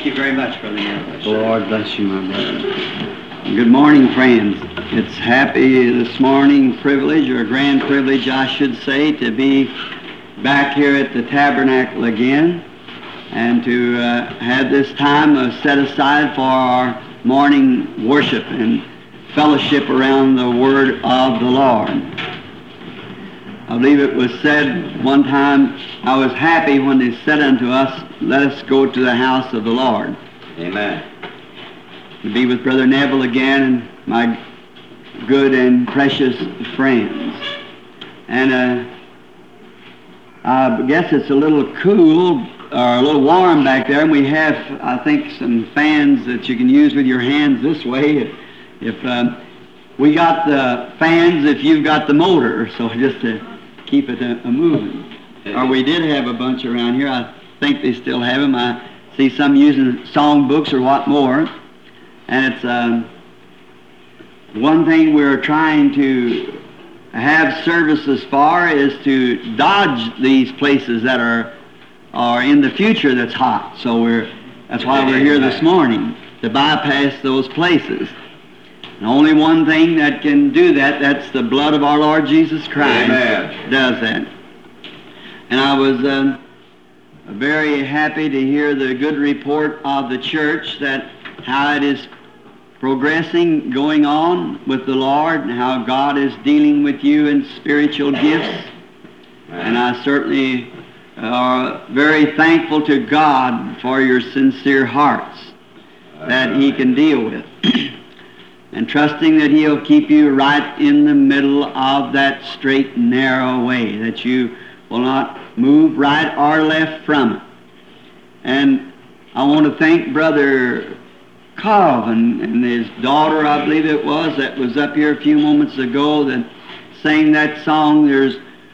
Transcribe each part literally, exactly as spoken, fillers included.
you very much, Brother Neil. The Lord bless you, my brother. Good morning, friends. It's happy this morning privilege, or grand privilege, I should say, to be back here at the Tabernacle again and to uh, have this time uh, set aside for our morning worship and fellowship around the Word of the Lord. I believe it was said one time, I was happy when they said unto us, let us go to the house of the Lord. Amen. To be with Brother Neville again and my good and precious friends. And uh, I guess it's a little cool or a little warm back there, and we have, I think, some fans that you can use with your hands this way. If, if um, we got the fans, if you've got the motor, so just to keep it a, a moving. Or we did have a bunch around here. I think they still have them. I see some using song books or what more. And it's um, one thing we're trying to have services for is to dodge these places that are are in the future that's hot. So we're that's why we're here this morning, to bypass those places. And only one thing that can do that, that's the blood of our Lord Jesus Christ. Amen. Does that. And I was uh, very happy to hear the good report of the church, that how it is progressing, going on with the Lord, and how God is dealing with you in spiritual gifts. And I certainly are very thankful to God for your sincere hearts that He can deal with. And trusting that He'll keep you right in the middle of that straight and narrow way, that you will not move right or left from it. And I want to thank Brother Calvin and his daughter, I believe it was, that was up here a few moments ago, that sang that song, There's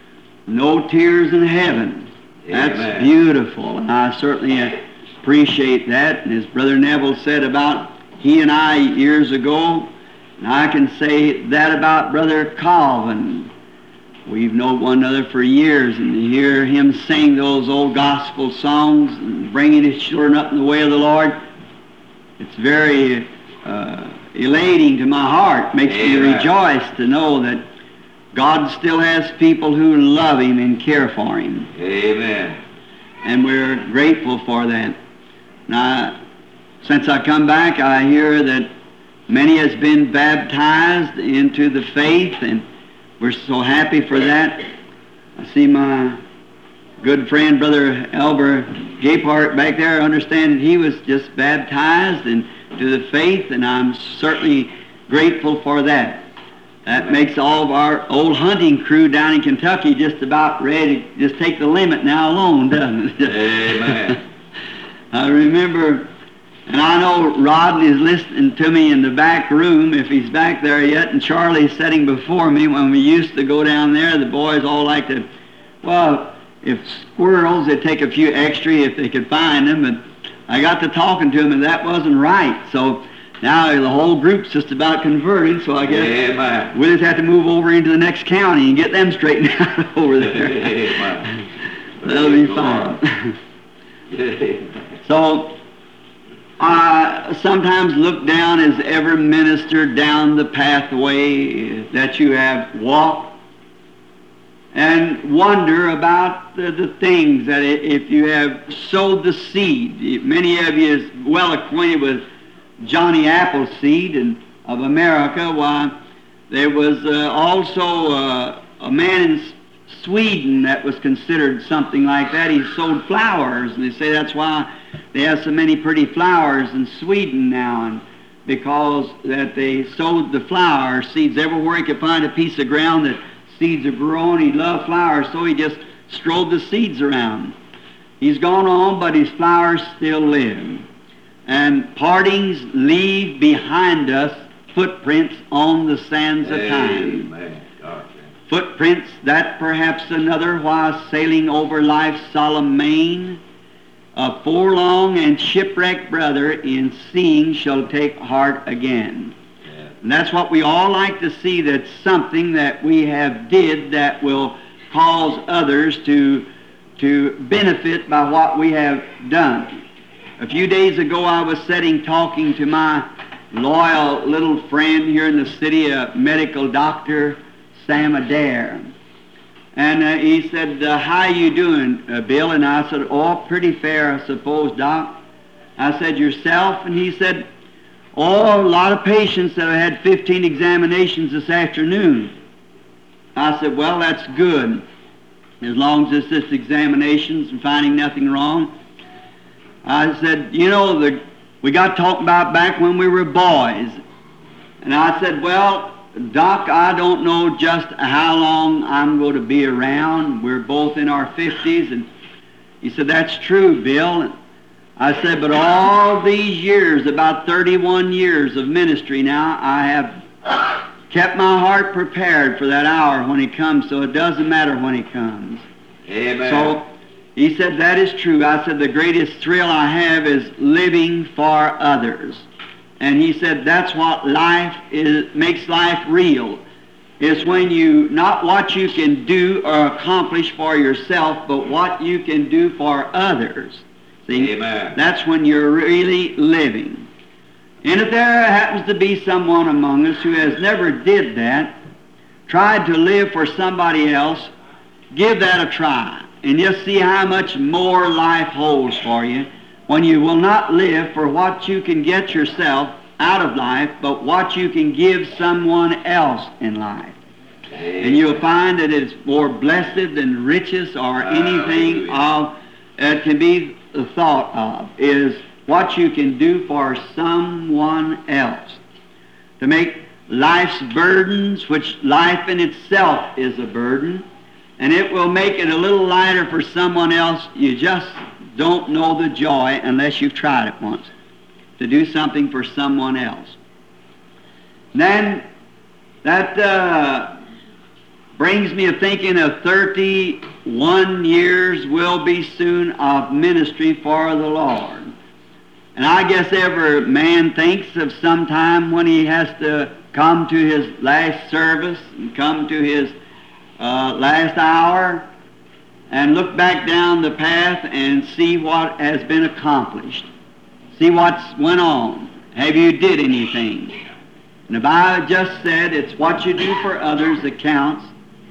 No Tears in Heaven. That's Amen. Beautiful, and I certainly appreciate that. And as Brother Neville said about he and I years ago, and I can say that about Brother Calvin. We've known one another for years, and to hear him sing those old gospel songs and bringing his children up in the way of the Lord, it's very uh, elating to my heart. Makes Amen. me rejoice to know that God still has people who love Him and care for Him. Amen. And we're grateful for that. Now, since I come back, I hear that many has been baptized into the faith, and we're so happy for that. I see my good friend, Brother Albert Gaypart, back there. I understand that he was just baptized into the faith, and I'm certainly grateful for that. That makes all of our old hunting crew down in Kentucky just about ready to just take the limit now alone, doesn't it? Amen. I remember, and I know Rodney is listening to me in the back room, if he's back there yet, and Charlie's sitting before me. When we used to go down there, the boys all like to, well, if squirrels, they'd take a few extra if they could find them, but I got to talking to them, and that wasn't right. So now the whole group's just about converted, so I guess Amen. we'll just have to move over into the next county and get them straightened out over there. Amen. That'll be fine. So I sometimes look down as every minister down the pathway that you have walked and wonder about the, the things that if you have sowed the seed. Many of you is well acquainted with Johnny Appleseed and of America. Why, there was uh, also uh, a man in Sweden that was considered something like that. He sold flowers, and they say that's why they have so many pretty flowers in Sweden now, and because that they sowed the flower seeds everywhere he could find a piece of ground that seeds are growing. He loved flowers, so he just strode the seeds around. He's gone on, but his flowers still live. And partings leave behind us footprints on the sands of time. Amen. Gotcha. Footprints that perhaps another, while sailing over life's solemn main, a forlorn and shipwrecked brother in seeing shall take heart again. Yeah. And that's what we all like to see, that's something that we have did that will cause others to, to benefit by what we have done. A few days ago I was sitting talking to my loyal little friend here in the city, a medical doctor, Sam Adair. And uh, he said, uh, how you doing, uh, Bill? And I said, oh, pretty fair, I suppose, Doc. I said, yourself? And he said, oh, a lot of patients that have had fifteen examinations this afternoon. I said, well, that's good. As long as it's just examinations and finding nothing wrong. I said, you know, the, we got talking about back when we were boys. And I said, well, Doc, I don't know just how long I'm going to be around. We're both in our fifties. And he said, that's true, Bill. And I said, but all these years, about thirty-one years of ministry now, I have kept my heart prepared for that hour when he comes, so it doesn't matter when he comes. Amen. So he said, that is true. I said, the greatest thrill I have is living for others. And he said, that's what life is, makes life real. It's when you, not what you can do or accomplish for yourself, but what you can do for others. See? Amen. That's when you're really living. And if there happens to be someone among us who has never did that, tried to live for somebody else, give that a try. And just see how much more life holds for you when you will not live for what you can get yourself out of life, but what you can give someone else in life. And you'll find that it's more blessed than riches or anything of that can be thought of, is what you can do for someone else. To make life's burdens, which life in itself is a burden, and it will make it a little lighter for someone else. You just don't know the joy unless you've tried it once, to do something for someone else. And then that uh, brings me to thinking of thirty-one years will be soon of ministry for the Lord. And I guess every man thinks of some time when he has to come to his last service and come to his uh, last hour and look back down the path and see what has been accomplished. See what's went on. Have you did anything? And the Bible just said it's what you do for others that counts.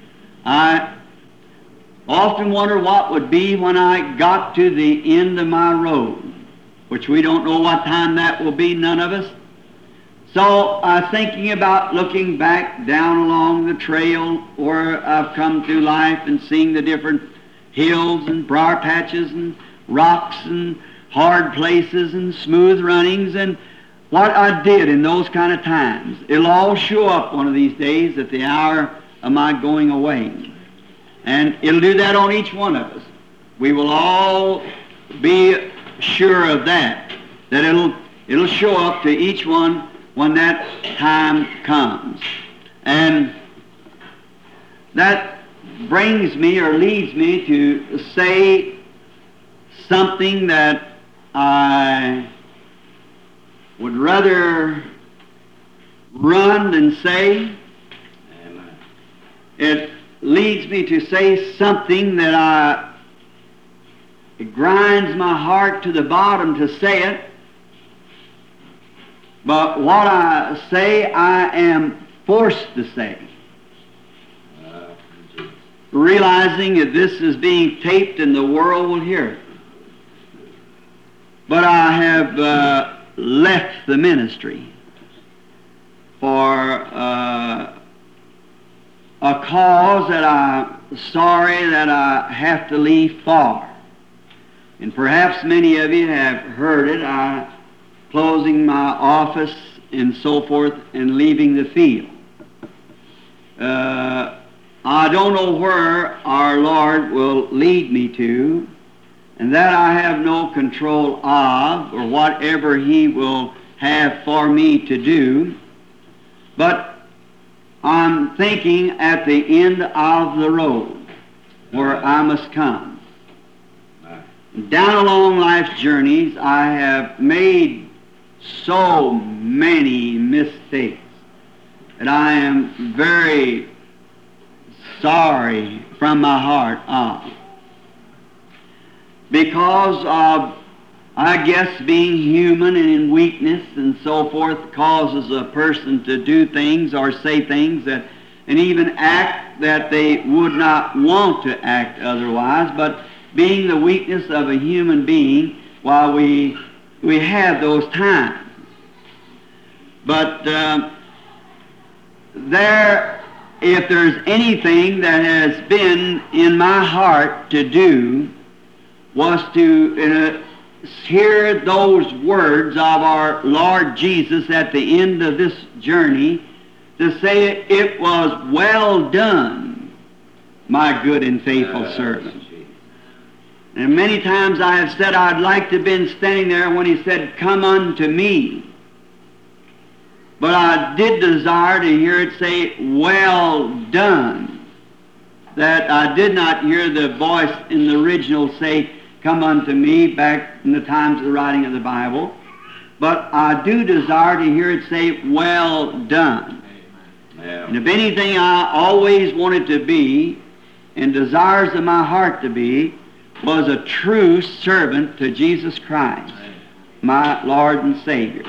I often wonder what would be when I got to the end of my road, which we don't know what time that will be, none of us. So I'm uh, thinking about looking back down along the trail where I've come through life and seeing the different hills and briar patches and rocks and hard places and smooth runnings and what I did in those kind of times. It'll all show up one of these days at the hour of my going away. And it'll do that on each one of us. We will all be sure of that, that it'll, it'll show up to each one when that time comes. And that brings me or leads me to say something that I would rather run than say. Amen. It leads me to say something that I, it grinds my heart to the bottom to say it. But what I say, I am forced to say. Uh, Realizing that this is being taped and the world will hear it. But I have uh, left the ministry for uh, a cause that I'm sorry that I have to leave for. And perhaps many of you have heard it. I closing my office and so forth and leaving the field. Uh, I don't know where our Lord will lead me to, and that I have no control of, or whatever He will have for me to do. But I'm thinking at the end of the road where I must come. Down along life's journeys, I have made so many mistakes that I am very sorry from my heart of. Because of I guess being human and in weakness and so forth causes a person to do things or say things that, and even act that they would not want to act otherwise. But being the weakness of a human being, while we we have those times. But uh, there, if there's anything that has been in my heart to do, was to uh, hear those words of our Lord Jesus at the end of this journey, to say, "It was well done, my good and faithful servant." And many times I have said I'd like to have been standing there when he said, "Come unto me." But I did desire to hear it say, "Well done." That I did not hear the voice in the original say, "Come unto me," back in the times of the writing of the Bible. But I do desire to hear it say, "Well done." Yeah. And if anything I always wanted to be, and desires of my heart to be, was a true servant to Jesus Christ, my Lord and Savior.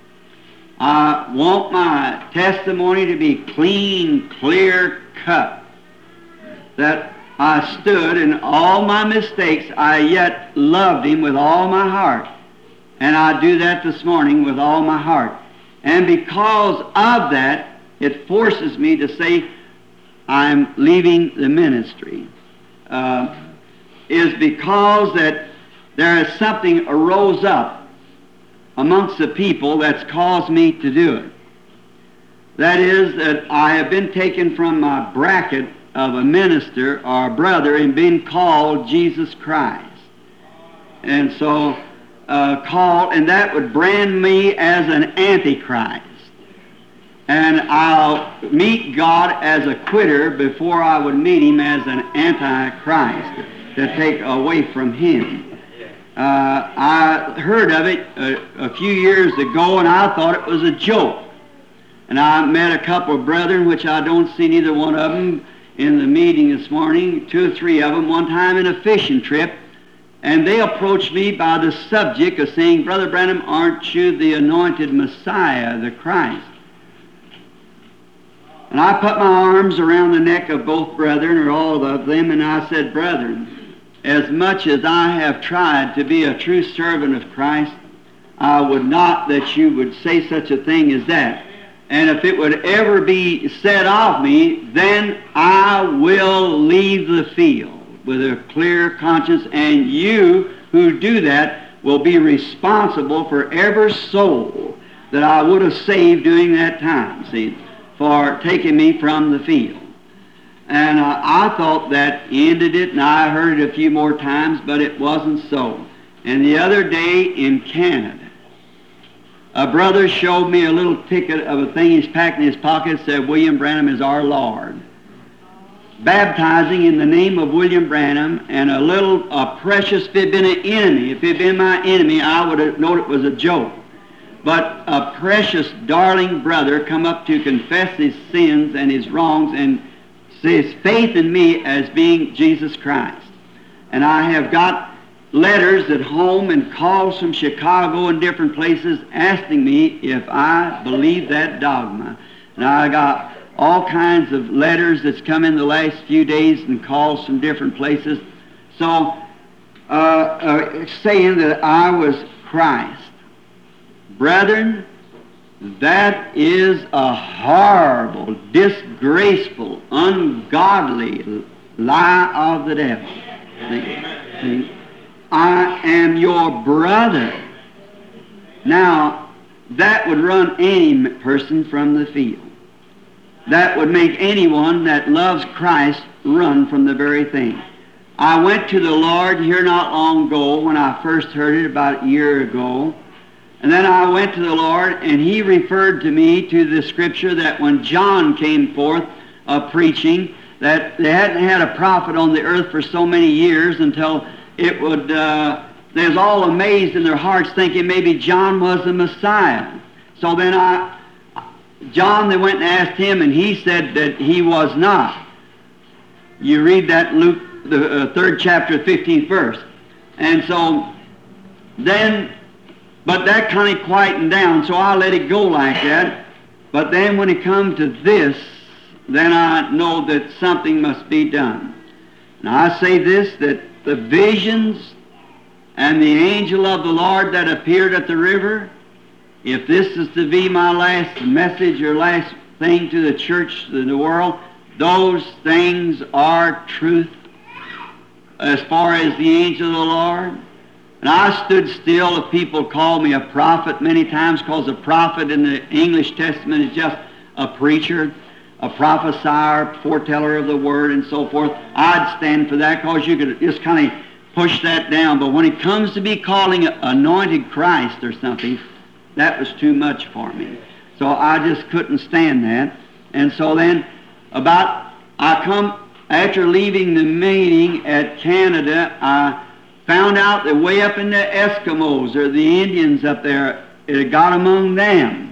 I want my testimony to be clean, clear cut, that I stood in all my mistakes, I yet loved Him with all my heart. And I do that this morning with all my heart. And because of that, it forces me to say, I'm leaving the ministry. Uh, is because that there is something arose up amongst the people that's caused me to do it. That is that I have been taken from my bracket of a minister or a brother and been called Jesus Christ. And so uh, called, and that would brand me as an antichrist. And I'll meet God as a quitter before I would meet Him as an antichrist to take away from Him. Uh, I heard of it a, a few years ago, and I thought it was a joke. And I met a couple of brethren, which I don't see neither one of them in the meeting this morning, two or three of them, one time in a fishing trip, and they approached me by the subject of saying, "Brother Branham, aren't you the anointed Messiah, the Christ?" And I put my arms around the neck of both brethren, or all of them, and I said, "Brethren, as much as I have tried to be a true servant of Christ, I would not that you would say such a thing as that. And if it would ever be said of me, then I will leave the field with a clear conscience, and you who do that will be responsible for every soul that I would have saved during that time, see, for taking me from the field." And uh, I thought that ended it, and I heard it a few more times, but it wasn't so. And the other day in Canada, a brother showed me a little ticket of a thing he's packed in his pocket, said, "William Branham is our Lord." Baptizing in the name of William Branham, and a little, a precious, if it had been an enemy, if it had been my enemy, I would have known it was a joke. But a precious, darling brother come up to confess his sins and his wrongs and says faith in me as being Jesus Christ. And I have got letters at home and calls from Chicago and different places asking me if I believe that dogma. And I got all kinds of letters that's come in the last few days and calls from different places. So, uh, uh, saying that I was Christ. Brethren, that is a horrible, disgraceful, ungodly lie of the devil. See? See? I am your brother. Now, that would run any person from the field. That would make anyone that loves Christ run from the very thing. I went to the Lord here not long ago when I first heard it, about a year ago. And then I went to the Lord, and He referred to me to the scripture that when John came forth uh, preaching, that they hadn't had a prophet on the earth for so many years until it would, uh, they was all amazed in their hearts thinking maybe John was the Messiah. So then I, John, they went and asked him, and he said that he was not. You read that in Luke, the uh, third chapter, fifteenth verse. And so then, but that kind of quietened down, so I let it go like that. But then when it come to this, then I know that something must be done. Now I say this, that the visions and the angel of the Lord that appeared at the river, if this is to be my last message or last thing to the church, to the world, those things are truth as far as the angel of the Lord. And I stood still. If people call me a prophet many times, because a prophet in the English Testament is just a preacher, a prophesier, foreteller of the word, and so forth. I'd stand for that, because you could just kind of push that down. But when it comes to be calling anointed Christ or something, that was too much for me. So I just couldn't stand that. And so then, about, I come, after leaving the meeting at Canada, I found out that way up in the Eskimos, or the Indians up there, it had got among them.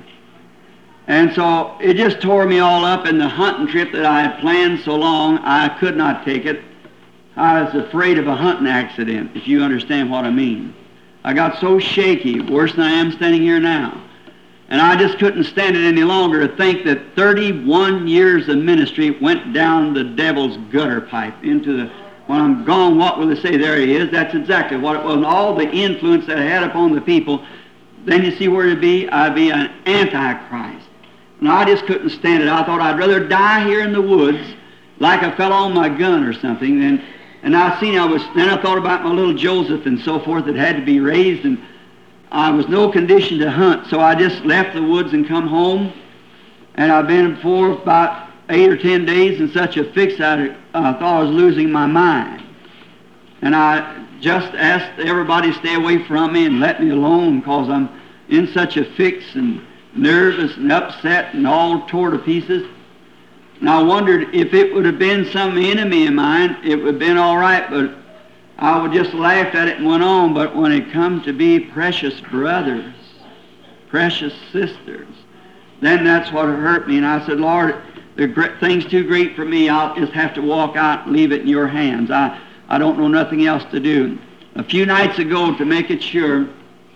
And so it just tore me all up, in the hunting trip that I had planned so long, I could not take it. I was afraid of a hunting accident, if you understand what I mean. I got so shaky, worse than I am standing here now. And I just couldn't stand it any longer to think that thirty-one years of ministry went down the devil's gutter pipe into the, when I'm gone, what will they say? There he is. That's exactly what it was. And all the influence that I had upon the people, then you see where it'd be? I'd be an antichrist. And I just couldn't stand it. I thought I'd rather die here in the woods like I fell on my gun or something. And, and I seen I was, then I thought about my little Joseph and so forth that had to be raised, and I was no condition to hunt, so I just left the woods and come home. And I've been for about eight or ten days in such a fix I uh, thought I was losing my mind. And I just asked everybody to stay away from me and let me alone, because I'm in such a fix and nervous and upset and all tore to pieces. And I wondered if it would have been some enemy of mine, it would have been all right, but I would just laugh at it and went on. But when it come to be precious brothers, precious sisters, then that's what hurt me. And I said, Lord, the thing's too great for me. I'll just have to walk out and leave it in your hands. I, I don't know nothing else to do. A few nights ago, to make it sure,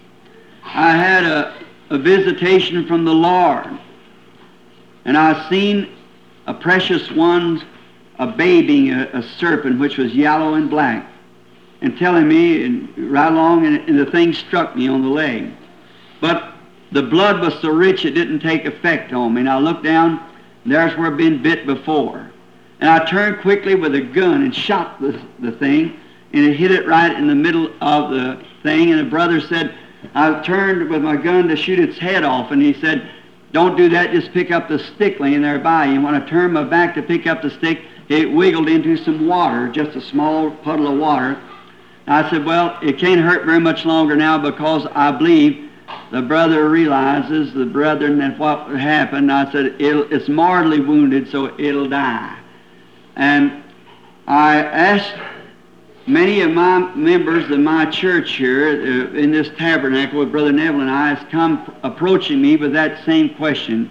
I had a, a visitation from the Lord. And I seen a precious one, a babying a, a serpent which was yellow and black, and telling me, and right along, and, and the thing struck me on the leg. But the blood was so rich it didn't take effect on me. And I looked down, and there's where I'd been bit before. And I turned quickly with a gun and shot the, the thing, and it hit it right in the middle of the thing. And the brother said, I turned with my gun to shoot its head off, and he said, don't do that, just pick up the stick laying there by you. And when I turned my back to pick up the stick, it wiggled into some water, just a small puddle of water. I said, well, it can't hurt very much longer now, because I believe the brother realizes, the brethren, that what happened. I said, it'll, it's mortally wounded, so it'll die. And I asked many of my members of my church here uh, in this tabernacle with Brother Neville and I has come approaching me with that same question.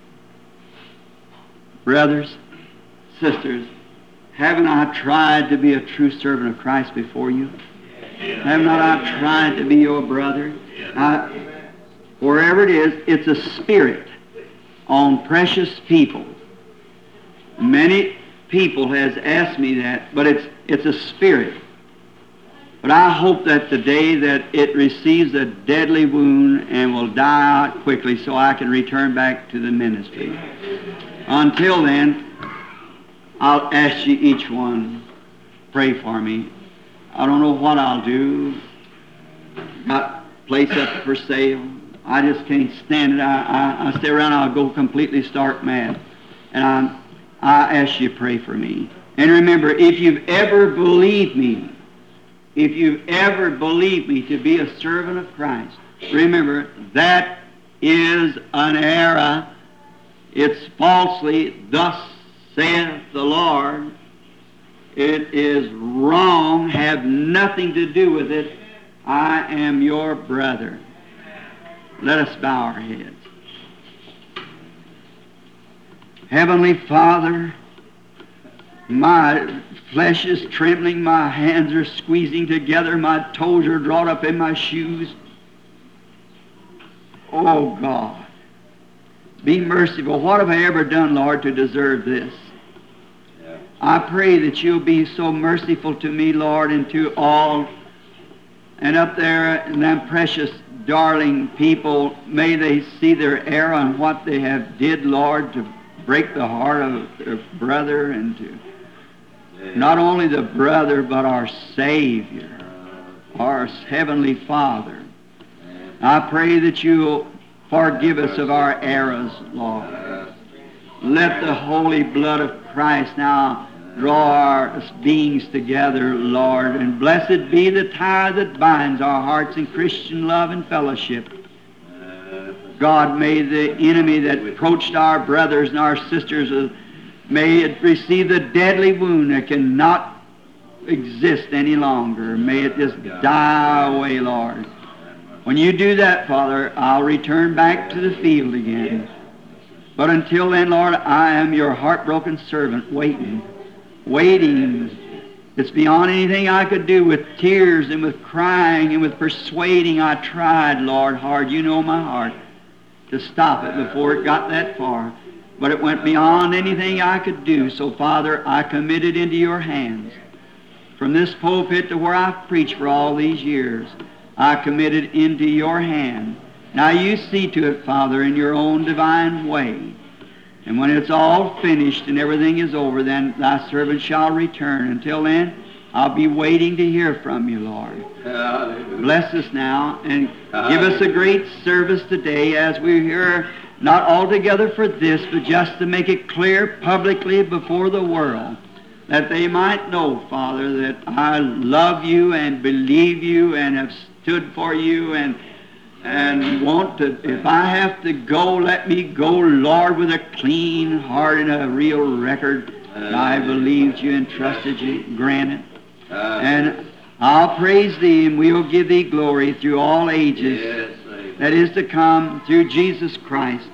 Brothers, sisters, haven't I tried to be a true servant of Christ before you? Yeah. Have not I tried to be your brother? Yeah. I, wherever it is, it's a spirit on precious people. Many people has asked me that, but it's it's a spirit. But I hope that the day that it receives a deadly wound and will die out quickly, so I can return back to the ministry. Until then, I'll ask you each one, pray for me. I don't know what I'll do. Got place up for sale. I just can't stand it. I, I, I stay around, I'll go completely stark mad. And I, I ask you to pray for me. And remember, if you've ever believed me, if you've ever believed me to be a servant of Christ, remember, that is an error. It's falsely, thus saith the Lord. It is wrong, have nothing to do with it. I am your brother. Let us bow our heads. Heavenly Father, My flesh is trembling, my hands are squeezing together, my toes are drawn up in my shoes. Oh God, be merciful. What have I ever done, Lord, to deserve this? Yeah. I pray that you'll be so merciful to me, Lord, and to all. And up there, and them precious, darling people, may they see their error and what they have did, Lord, to break the heart of their brother and to Yeah. not only the brother, but our Savior, our Heavenly Father. I pray that you'll forgive us of our errors, Lord. Let the holy blood of Christ now draw our beings together, Lord, and blessed be the tie that binds our hearts in Christian love and fellowship. God, may the enemy that approached our brothers and our sisters, uh, may it receive the deadly wound that cannot exist any longer. May it just die away, Lord. When you do that, Father, I'll return back to the field again. But until then, Lord, I am your heartbroken servant, waiting, waiting. It's beyond anything I could do. With tears and with crying and with persuading, I tried, Lord, hard. You know my heart, to stop it before it got that far. But it went beyond anything I could do. So, Father, I commit it into your hands. From this pulpit to where I've preached for all these years, I commit it into your hand. Now you see to it, Father, in your own divine way. And when it's all finished and everything is over, then thy servant shall return. Until then, I'll be waiting to hear from you, Lord. Hallelujah. Bless us now and give us a great service today as we're here, not altogether for this, but just to make it clear publicly before the world, that they might know, Father, that I love you and believe you and have stood for you and and want to, if I have to go, let me go, Lord, with a clean heart and a real record. I believed you and trusted you, grant it. And I'll praise thee and we'll give thee glory through all ages Yes, that is to come through Jesus Christ.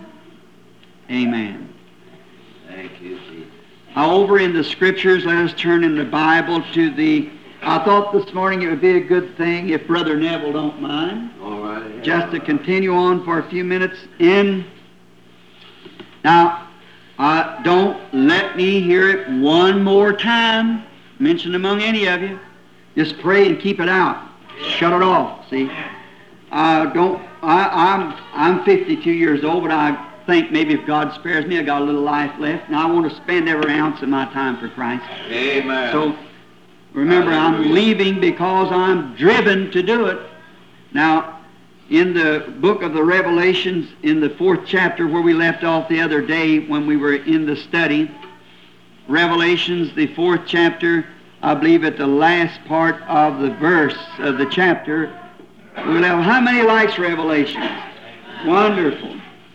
Amen. thank you, Jesus. Now, over in the Scriptures, let us turn in the Bible to the, I thought this morning it would be a good thing, if Brother Neville don't mind, All right. just to continue on for a few minutes in. Now, uh, don't let me hear it one more time mentioned among any of you. Just pray and keep it out. Shut it off, see. Uh, don't, I, I'm, I'm fifty-two years old, but I think maybe if God spares me, I got a little life left, and I want to spend every ounce of my time for Christ. Amen. So, remember, I'm Hallelujah. leaving because I'm driven to do it. Now, in the book of the Revelations, in the fourth chapter where we left off the other day when we were in the study, Revelations, the fourth chapter, I believe at the last part of the verse of the chapter, we'll have, how many likes Revelations? Wonderful.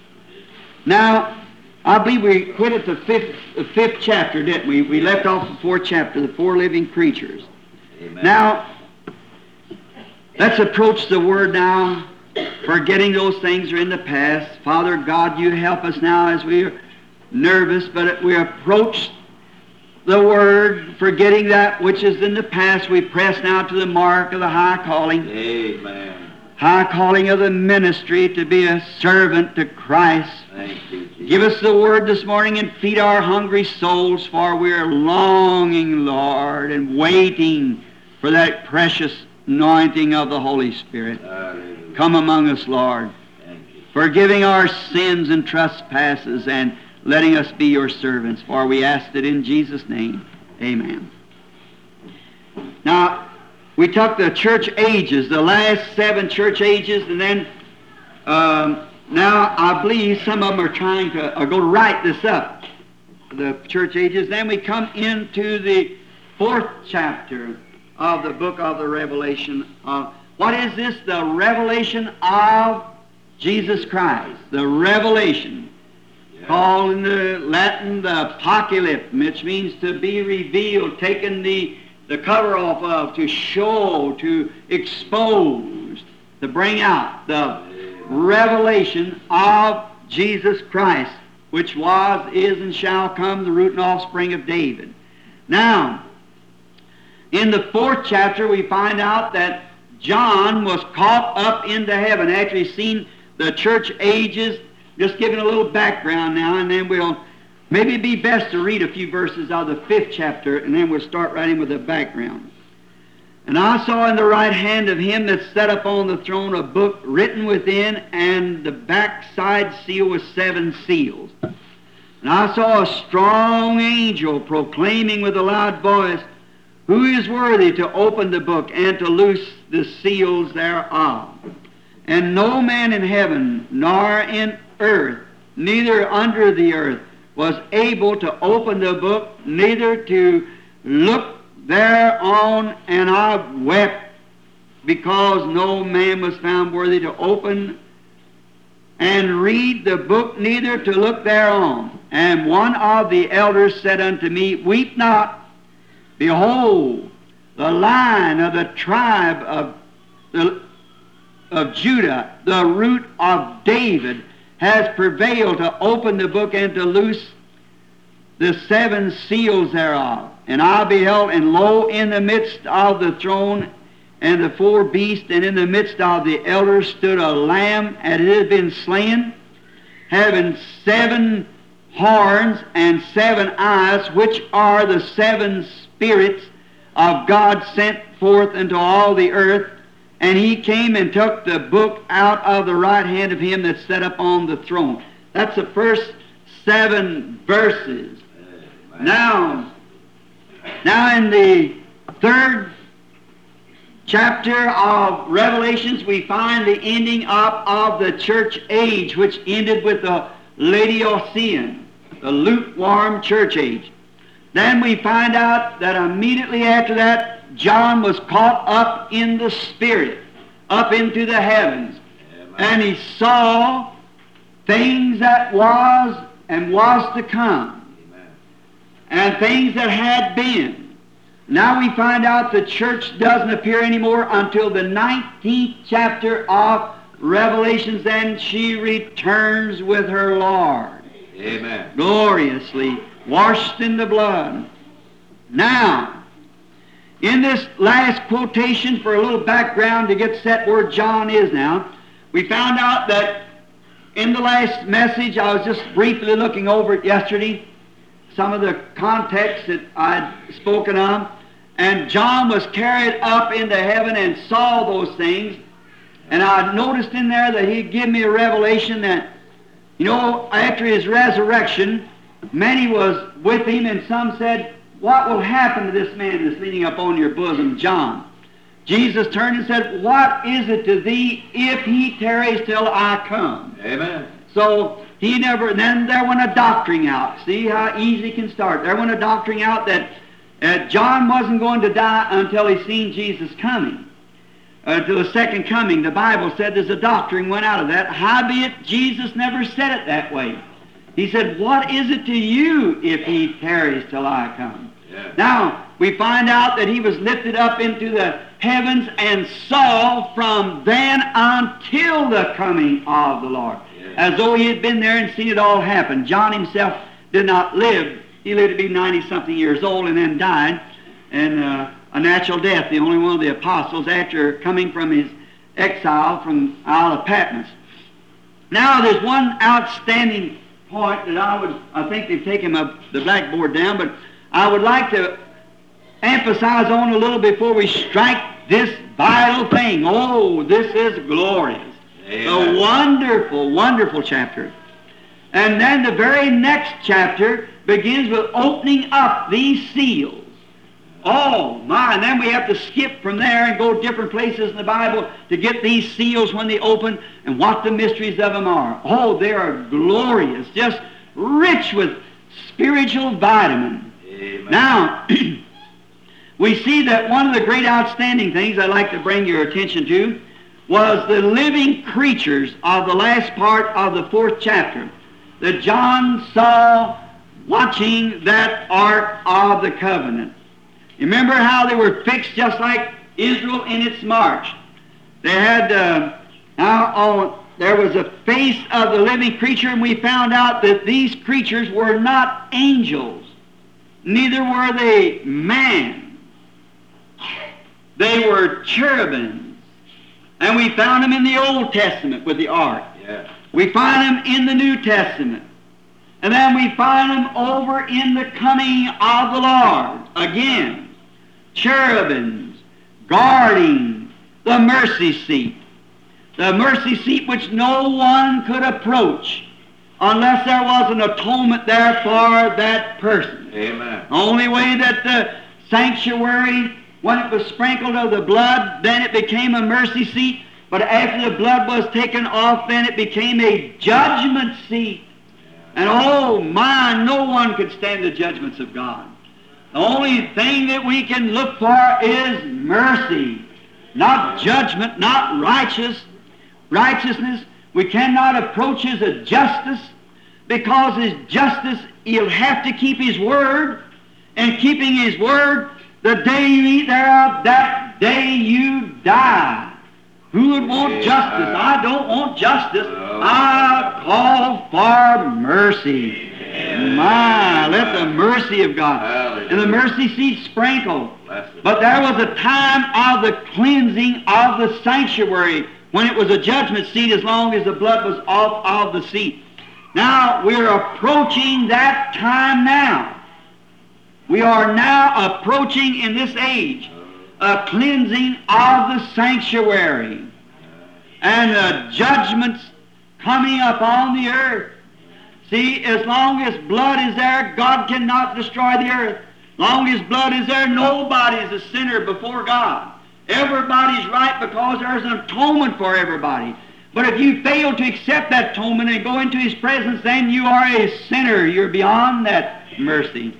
Now, I believe we quit at the fifth, the fifth chapter, didn't we? We left off the fourth chapter, the four living creatures. Amen. Now, let's approach the Word now, forgetting those things are in the past. Father God, you help us now as we are nervous, but we approach the Word, forgetting that which is in the past. We press now to the mark of the high calling, Amen. high calling of the ministry to be a servant to Christ. Thank you, Jesus. Give us the Word this morning and feed our hungry souls, for we are longing, Lord, and waiting for that precious anointing of the Holy Spirit. Hallelujah. Come among us, Lord, Thank you. forgiving our sins and trespasses and letting us be your servants, for we ask it in Jesus' name. Amen. Now, we took the church ages, the last seven church ages, and then um, now I believe some of them are trying to, are going to write this up, the church ages. Then we come into the fourth chapter of the book of the Revelation. Uh, what is this? The revelation of Jesus Christ. The revelation. Yeah. Called in the Latin the apocalypse, which means to be revealed, taken the, the cover off of, to show, to expose, to bring out the revelation of Jesus Christ, which was, is, and shall come, the root and offspring of David. Now, in the fourth chapter, we find out that John was caught up into heaven after he's seen the church ages. Just giving a little background now, and then we'll, maybe it'd be best to read a few verses out of the fifth chapter, and then we'll start right in with the background. And I saw in the right hand of him that sat upon the throne a book written within, and the backside seal was seven seals. And I saw a strong angel proclaiming with a loud voice, Who is worthy to open the book and to loose the seals thereof? And no man in heaven, nor in earth, neither under the earth, was able to open the book, neither to look thereon. And I wept, because no man was found worthy to open and read the book, neither to look thereon. And one of the elders said unto me, Weep not. Behold, the Lion of the tribe of the of Judah, the root of David, has prevailed to open the book and to loose the seven seals thereof. And I beheld, and lo, in the midst of the throne and the four beasts, and in the midst of the elders stood a lamb, and it had been slain, having seven horns and seven eyes, which are the seven spirits of God sent forth into all the earth. And he came and took the book out of the right hand of him that sat upon the throne. That's the first seven verses. Amen. Now, now in the third chapter of Revelations, we find the ending up of the church age, which ended with the Laodicean, the lukewarm church age. Then we find out that immediately after that, John was caught up in the Spirit, up into the heavens. Amen. And he saw things that was and was to come. Amen. And things that had been. Now we find out the church doesn't appear anymore until the nineteenth chapter of Revelations. Then she returns with her Lord. Amen. Gloriously washed in the blood. Now, in this last quotation, for a little background to get set where John is now, we found out that in the last message, I was just briefly looking over it yesterday, some of the context that I'd spoken of, and John was carried up into heaven and saw those things, and I noticed in there that he'd give me a revelation that, you know, after his resurrection, many was with him, and some said, What will happen to this man that's leaning up on your bosom, John? Jesus turned and said, What is it to thee if he tarries till I come? Amen. So he never, then there went a doctrine out. See how easy it can start. There went a doctrine out that uh, John wasn't going to die until he seen Jesus coming. Uh, to the second coming. The Bible said there's a doctrine went out of that. Howbeit, Jesus never said it that way. He said, What is it to you if he tarries till I come? Yeah. Now, we find out that he was lifted up into the heavens and saw from then until the coming of the Lord. Yeah. As though he had been there and seen it all happen. John himself did not live. He lived to be ninety-something years old and then died. And uh, a natural death, the only one of the apostles after coming from his exile from Isle of Patmos. Now, there's one outstanding point that I would, I think they've taken my, the blackboard down, but I would like to emphasize on a little before we strike this vital thing. Oh, this is glorious. Amen. A wonderful, wonderful chapter. And then the very next chapter begins with opening up these seals. Oh, my, and then we have to skip from there and go different places in the Bible to get these seals when they open and what the mysteries of them are. Oh, they are glorious, just rich with spiritual vitamin. Amen. Now, we see that one of the great outstanding things I'd like to bring your attention to was the living creatures of the last part of the fourth chapter that John saw watching that Ark of the Covenant. You remember how they were fixed just like Israel in its march. They had, uh, now oh, there was a face of the living creature, and we found out that these creatures were not angels. neither were they man. They were cherubims. And we found them in the Old Testament with the ark. Yeah. We find them in the New Testament. And then we find them over in the coming of the Lord. Again, cherubims guarding the mercy seat. The mercy seat which no one could approach unless there was an atonement there for that person. Amen. The only way that the sanctuary, when it was sprinkled of the blood, then it became a mercy seat. But after the blood was taken off, then it became a judgment seat. And oh my, no one could stand the judgments of God. The only thing that we can look for is mercy, not judgment, not righteous righteousness. We cannot approach His justice, because His justice, He'll have to keep His word, and keeping His word, the day you eat thereof, that day you die. Who would want justice? I don't want justice. I call for mercy. My, let the mercy of God. And the mercy seat sprinkled. But there was a time of the cleansing of the sanctuary when it was a judgment seat as long as the blood was off of the seat. Now, we're approaching that time now. We are now approaching in this age a cleansing of the sanctuary and the judgments coming upon the earth. See, as long as blood is there, God cannot destroy the earth. As long as blood is there, nobody is a sinner before God. Everybody's right because there's an atonement for everybody. But if you fail to accept that atonement and go into His presence, then you are a sinner. You're beyond that mercy.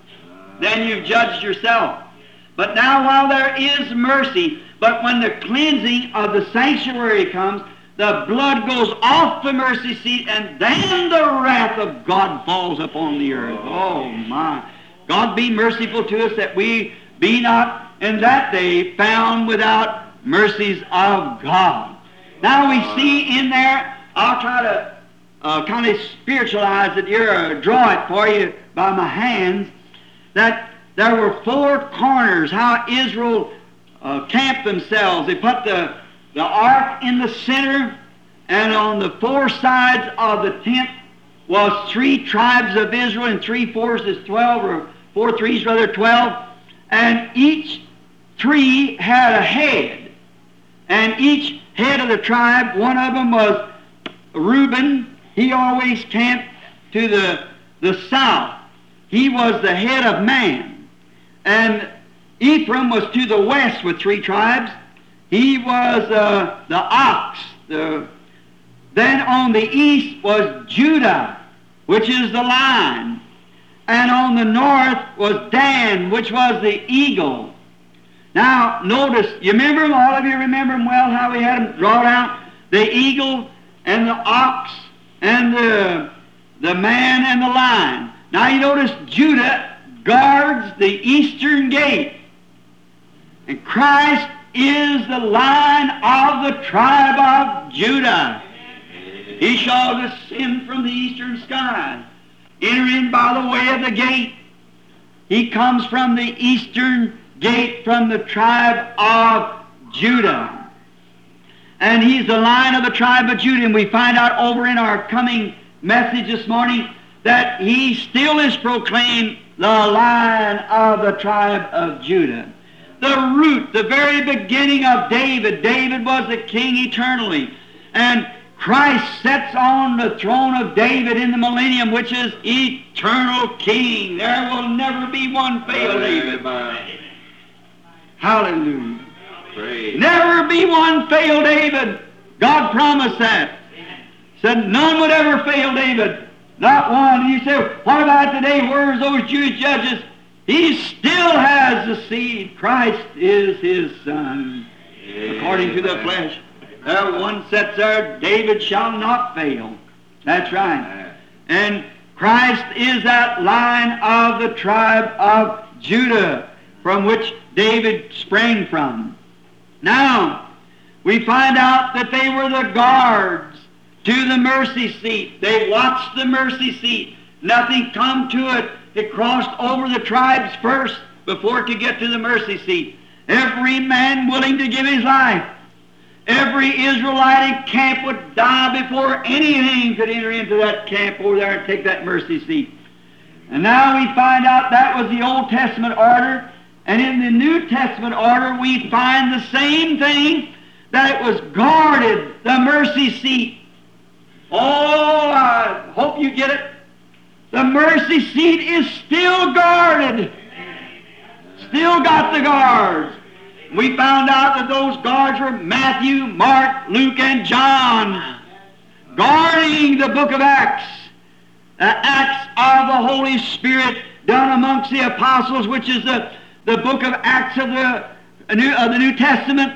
Then you've judged yourself. But now while there is mercy, but when the cleansing of the sanctuary comes, the blood goes off the mercy seat, and then the wrath of God falls upon the earth. Oh my. God be merciful to us that we be not in that day found without mercies of God. Now we see in there, I'll try to uh, kind of spiritualize it here, or draw it for you by my hands, that there were four corners, how Israel uh, camped themselves. They put the, the ark in the center, and on the four sides of the tent was three tribes of Israel, and three fours is twelve, or four threes rather twelve, and each tree had a head, and each head of the tribe, one of them was Reuben. He always camped to the, the south. He was the head of man. And Ephraim was to the west with three tribes. He was uh, the ox. The, then on the east was Judah, which is the lion. And on the north was Dan, which was the eagle. Now, notice, you remember him? All of you remember him well, how we had him brought out? The eagle and the ox and the, the man and the lion. Now, you notice Judah guards the eastern gate. And Christ is the Lion of the tribe of Judah. He shall descend from the eastern sky, enter in by the way of the gate. He comes from the eastern gate, from the tribe of Judah. And He's the Lion of the tribe of Judah. And we find out over in our coming message this morning that He still is proclaimed the Lion of the tribe of Judah. The root, the very beginning of David. David was the king eternally. And Christ sits on the throne of David in the millennium, which is eternal king. There will never be one fail David. Hallelujah. Praise. Never be one fail David. God promised that. Said none would ever fail David. Not one. And you say, what about today? Where's those Jewish judges? He still has the seed. Christ is His Son. Amen. According to the flesh. There one sits there, David shall not fail. That's right. And Christ is that Lion of the tribe of Judah, from which David sprang from. Now, we find out that they were the guards to the mercy seat. They watched the mercy seat. Nothing come to it It crossed over the tribes first before it could get to the mercy seat. Every man willing to give his life. Every Israelite in camp would die before anything could enter into that camp over there and take that mercy seat. And now we find out that was the Old Testament order. And in the New Testament order we find the same thing, that it was guarded, the mercy seat. Oh, I hope you get it. The mercy seat is still guarded. Still got the guards. We found out that those guards were Matthew, Mark, Luke, and John, guarding the book of Acts. The Acts of the Holy Spirit done amongst the apostles, which is the, the book of Acts of the, New, of the New Testament,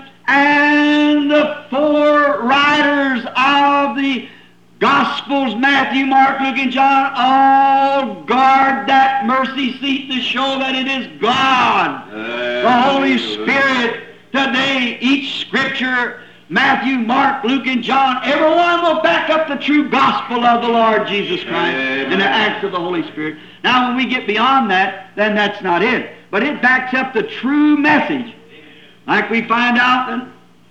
and the four writers of the Gospels, Matthew, Mark, Luke, and John, all guard that mercy seat to show that it is God, uh, the Holy Spirit. Today, each Scripture, Matthew, Mark, Luke, and John, everyone will back up the true gospel of the Lord Jesus Christ and the acts of the Holy Spirit. Now, when we get beyond that, then that's not it. But it backs up the true message. Like we find out in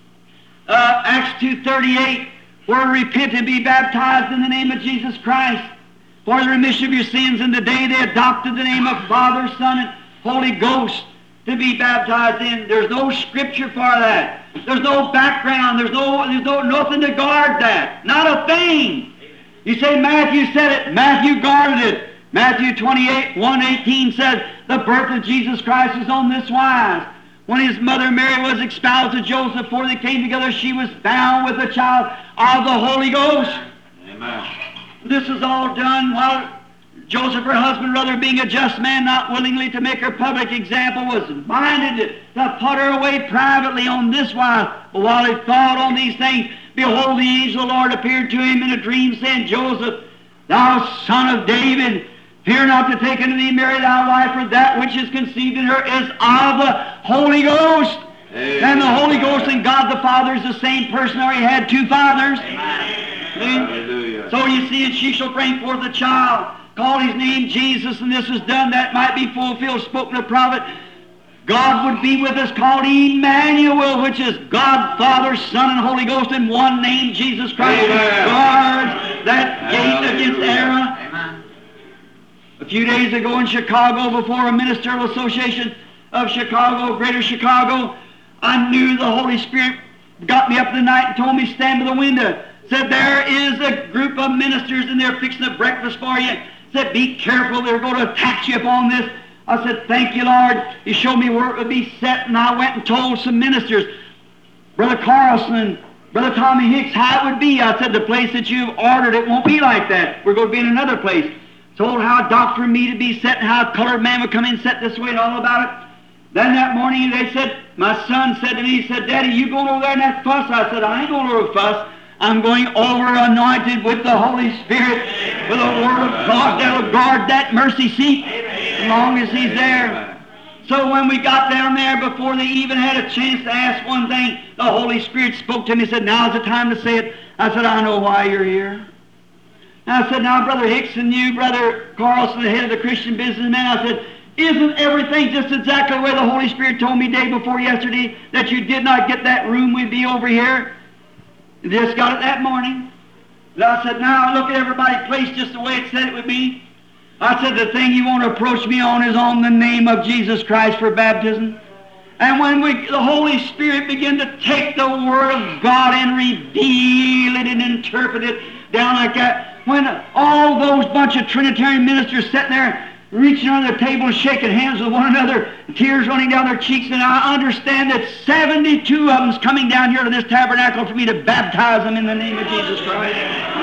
uh, Acts two thirty-eight, where repent and be baptized in the name of Jesus Christ for the remission of your sins, and today they adopted the name of Father, Son, and Holy Ghost to be baptized in. There's no scripture for that. There's no background. There's no, there's no nothing to guard that. Not a thing. You say Matthew said it. Matthew guarded it. Matthew twenty-eight, one eighteen says, the birth of Jesus Christ was on this wise. When his mother Mary was espoused to Joseph, before they came together, she was found with a child of the Holy Ghost. Amen. This was all done while Joseph, her husband, rather being a just man, not willingly to make her public example, was minded to put her away privately on this wise. But while he thought on these things, behold, the angel of the Lord appeared to him in a dream, saying, Joseph, thou son of David, fear not to take unto thee Mary thy wife, for that which is conceived in her is of the Holy Ghost. Amen. And the Holy Ghost and God the Father is the same person, or he had two fathers. Hallelujah. So you see, and she shall bring forth a child, call his name Jesus, and this was done that might be fulfilled, spoken of prophet. God would be with us, called Emmanuel, which is God, Father, Son, and Holy Ghost in one name, Jesus Christ. Guards that gate against error. Amen. A few days ago in Chicago, before a ministerial association of Chicago, Greater Chicago, I knew the Holy Spirit got me up in the night and told me stand by the window. Said, there is a group of ministers and they're fixing a breakfast for you. Said, be careful, they're going to attack you upon this. I said, thank you, Lord. He showed me where it would be set, and I went and told some ministers, Brother Carlson and Brother Tommy Hicks, how it would be. I said, the place that you've ordered, it won't be like that. We're going to be in another place. Told how a doctor and me to be set, and how a colored man would come in and set this way and all about it. Then that morning they said, my son said to me, he said, Daddy, you going over there in that fuss? I said, I ain't going over a fuss. I'm going over anointed with the Holy Spirit, with the Word of God that'll guard that mercy seat as long as he's there. So when we got down there, before they even had a chance to ask one thing, the Holy Spirit spoke to me and said, now's the time to say it. I said, I know why you're here. And I said, now, Brother Hicks and you, Brother Carlson, the head of the Christian businessman, I said, isn't everything just exactly the way the Holy Spirit told me day before yesterday that you did not get that room we'd be over here? You just got it that morning. And I said, now look at everybody placed just the way it said it would be. I said, the thing you want to approach me on is on the name of Jesus Christ for baptism. And when we, the Holy Spirit began to take the Word of God and reveal it and interpret it down like that, when all those bunch of Trinitarian ministers sitting there reaching under the table and shaking hands with one another, tears running down their cheeks, and I understand that seventy-two of them's coming down here to this tabernacle for me to baptize them in the name of Jesus Christ.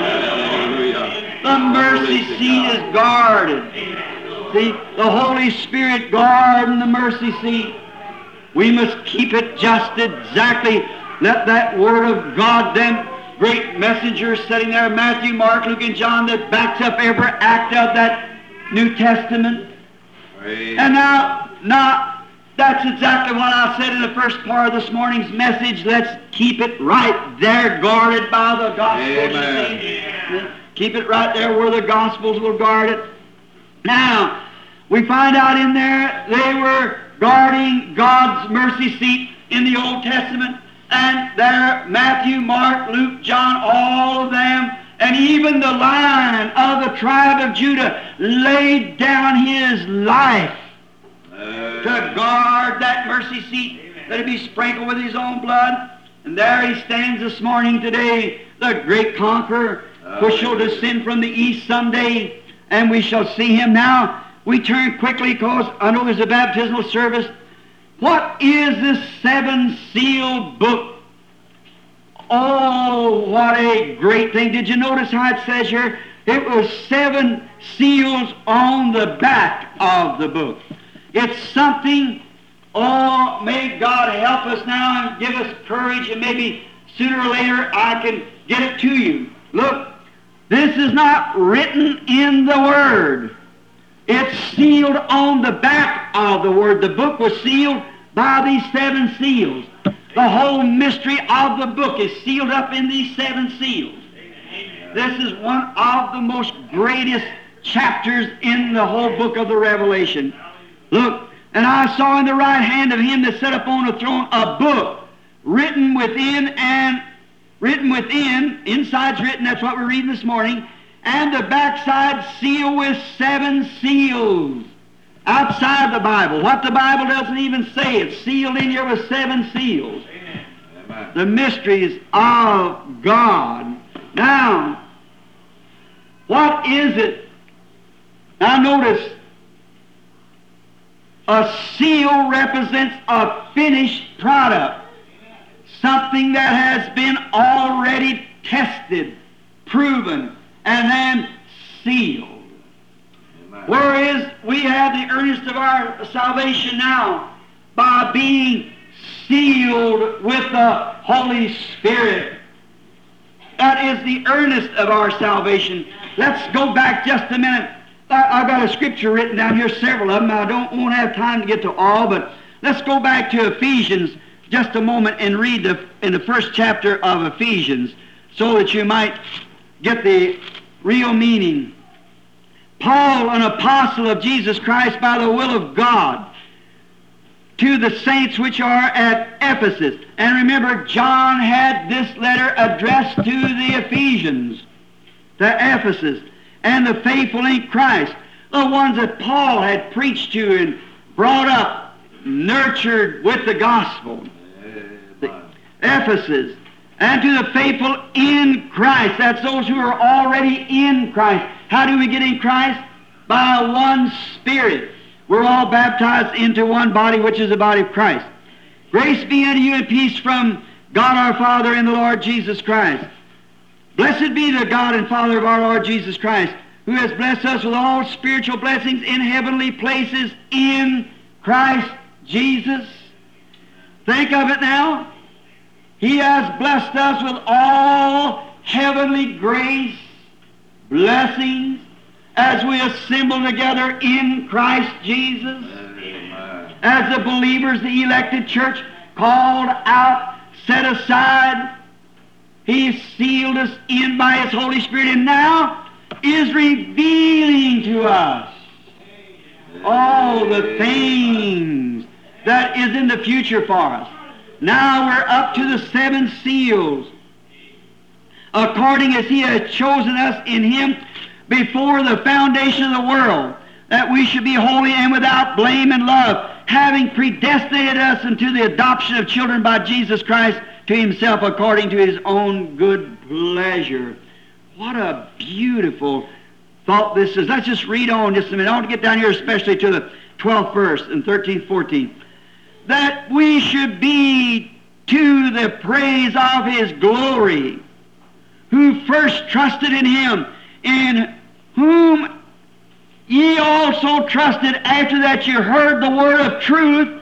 Hallelujah. The mercy seat is guarded. See, the Holy Spirit guarding the mercy seat. We must keep it just exactly. Let that Word of God, them great messengers sitting there, Matthew, Mark, Luke, and John, that backs up every act of that New Testament. Praise. And now, now, that's exactly what I said in the first part of this morning's message. Let's keep it right there, guarded by the Gospels. Amen. Keep it right there where the Gospels will guard it. Now, We find out in there they were guarding God's mercy seat in the Old Testament. And there, Matthew, Mark, Luke, John, all of them, and even the Lion of the tribe of Judah laid down his life uh, to guard that mercy seat, that it be sprinkled with his own blood. And there he stands this morning today, the great conqueror, uh, who shall descend from the east someday, and we shall see him. Now, we turn quickly because I know there's a baptismal service. What is this seven-sealed book? Oh, what a great thing. Did you notice how it says here? It was seven seals on the back of the book. It's something, oh, may God help us now and give us courage, and maybe sooner or later I can get it to you. Look, this is not written in the Word. It's sealed on the back of the Word. The book was sealed by these seven seals. The whole mystery of the book is sealed up in these seven seals. Amen. This is one of the most greatest chapters in the whole book of the Revelation. Look, and I saw in the right hand of him that sat upon the throne a book written within and written within, inside's written, that's what we're reading this morning, and the backside sealed with seven seals. Outside the Bible, what the Bible doesn't even say, it's sealed in here with seven seals. Amen. The mysteries of God. Now, what is it? Now notice, a seal represents a finished product, something that has been already tested, proven, and then sealed. Whereas we have the earnest of our salvation now by being sealed with the Holy Spirit. That is the earnest of our salvation. Let's go back just a minute. I've got a scripture written down here, several of them. I don't won't have time to get to all, but let's go back to Ephesians just a moment and read the, in the first chapter of Ephesians so that you might get the real meaning. Paul, an apostle of Jesus Christ by the will of God, to the saints which are at Ephesus. And remember, John had this letter addressed to the Ephesians, to Ephesus, and the faithful in Christ, the ones that Paul had preached to and brought up, nurtured with the gospel. The Ephesus. And to the faithful in Christ. That's those who are already in Christ. How do we get in Christ? By one Spirit. We're all baptized into one body, which is the body of Christ. Grace be unto you and peace from God our Father and the Lord Jesus Christ. Blessed be the God and Father of our Lord Jesus Christ, who has blessed us with all spiritual blessings in heavenly places in Christ Jesus. Think of it now. He has blessed us with all heavenly grace, blessings, as we assemble together in Christ Jesus. Amen. As the believers, the elected church, called out, set aside, He sealed us in by His Holy Spirit, and now is revealing to us all the things that is in the future for us. Now we're up to the seven seals, according as He has chosen us in Him before the foundation of the world, that we should be holy and without blame and love, having predestinated us unto the adoption of children by Jesus Christ to Himself according to His own good pleasure. What a beautiful thought this is. Let's just read on just a minute. I want to get down here especially to the twelfth verse and thirteenth, fourteenth. That we should be to the praise of His glory, who first trusted in Him, in whom ye also trusted after that you heard the word of truth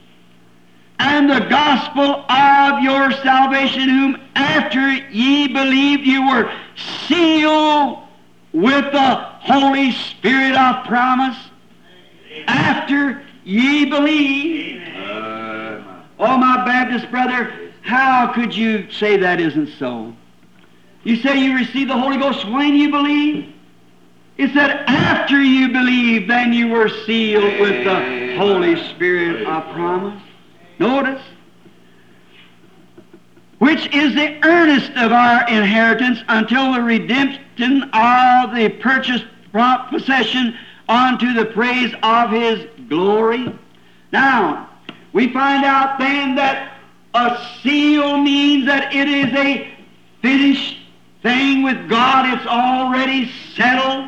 and the gospel of your salvation, whom after ye believed you were sealed with the Holy Spirit of promise. After ye believe. Oh, my Baptist brother, how could you say that isn't so? You say you receive the Holy Ghost when you believe? It said, after you believed, then you were sealed with the Holy Spirit of promise. Notice. Which is the earnest of our inheritance until the redemption of the purchased possession unto the praise of His glory. Now, we find out then that a seal means that it is a finished thing with God. It's already settled.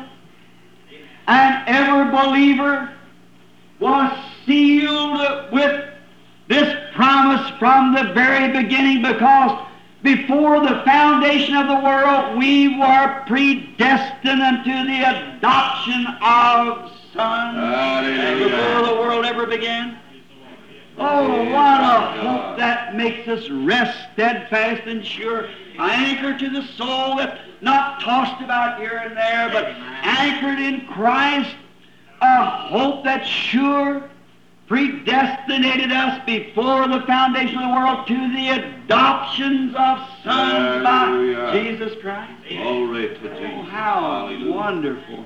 And every believer was sealed with this promise from the very beginning, because before the foundation of the world we were predestined unto the adoption of sons. Hallelujah. Before the world ever began. Oh, what a hope that makes us rest steadfast and sure. Anchored to the soul, that's not tossed about here and there, but anchored in Christ. A hope that's sure, predestinated us before the foundation of the world to the adoptions of sons Hallelujah. by Jesus Christ. Glory to Jesus. Oh, how Hallelujah. wonderful.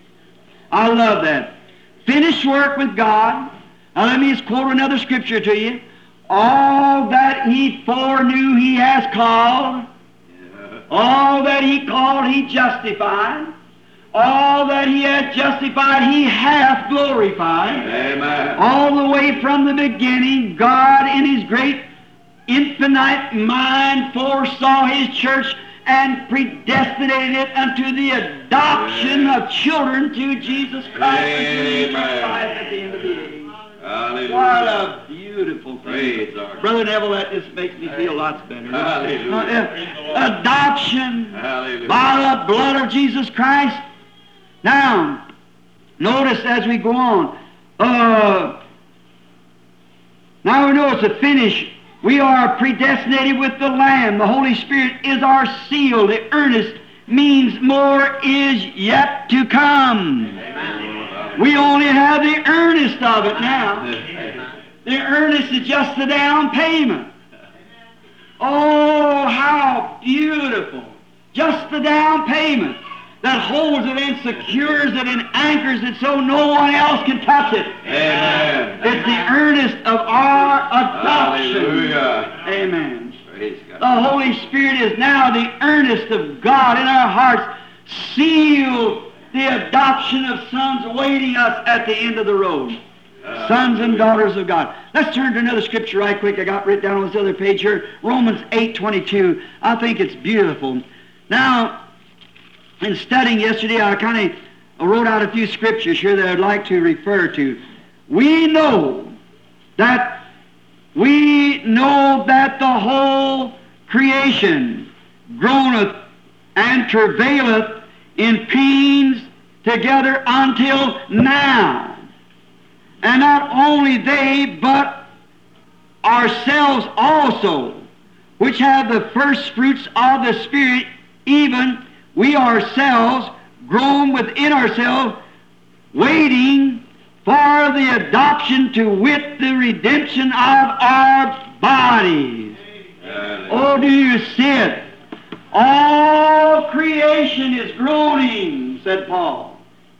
I love that. Finished work with God. Now let me just quote another scripture to you. All that He foreknew He has called. Yeah. All that He called He justified. All that He hath justified He hath glorified. Amen. All the way from the beginning, God in His great infinite mind foresaw His church and predestinated it unto the adoption Amen. of children to Jesus Christ, unto the eternal Amen. life at the end of the age. Hallelujah. What a beautiful thing. Praise our Brother Neville, that just makes me feel lots better. Hallelujah. Uh, adoption Hallelujah. by the blood of Jesus Christ. Now, notice as we go on, uh, now we know it's a finish. We are predestinated with the Lamb. The Holy Spirit is our seal. The earnest means more is yet to come. We only have the earnest of it now. The earnest is just the down payment. Oh, how beautiful. Just the down payment that holds it and secures it and anchors it so no one else can touch it. Amen. It's the earnest of our adoption. Hallelujah. Amen. Praise God. The Holy Spirit is now the earnest of God in our hearts. Seal the adoption of sons awaiting us at the end of the road. Sons and daughters of God. Let's turn to another scripture right quick. I got written down on this other page here. Romans eight twenty-two. I think it's beautiful. Now, in studying yesterday, I kind of wrote out a few scriptures here that I'd like to refer to. We know that we know that the whole creation groaneth and travaileth in pains together until now. And not only they, but ourselves also, which have the first fruits of the Spirit, even we ourselves groan within ourselves, waiting for the adoption, to wit, the redemption of our bodies. Oh, do you see it? All creation is groaning, said Paul.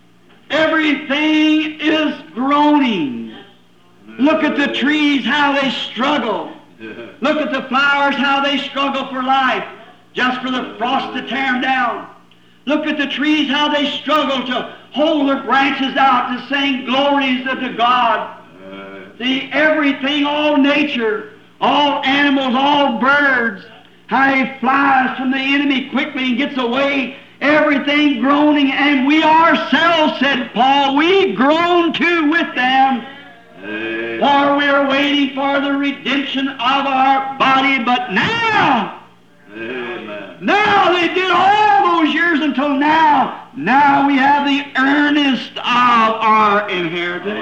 Everything is groaning. Look at the trees, how they struggle. Look at the flowers, how they struggle for life, just for the frost to tear them down. Look at the trees, how they struggle to hold their branches out to sing glories unto God. See, everything, all nature, all animals, all birds, how he flies from the enemy quickly and gets away. Everything groaning, and we ourselves, said Paul, we groan too with them. Amen. For we are waiting for the redemption of our body. But now, Amen. now they did all those years until now. Now we have the earnest of our inheritance.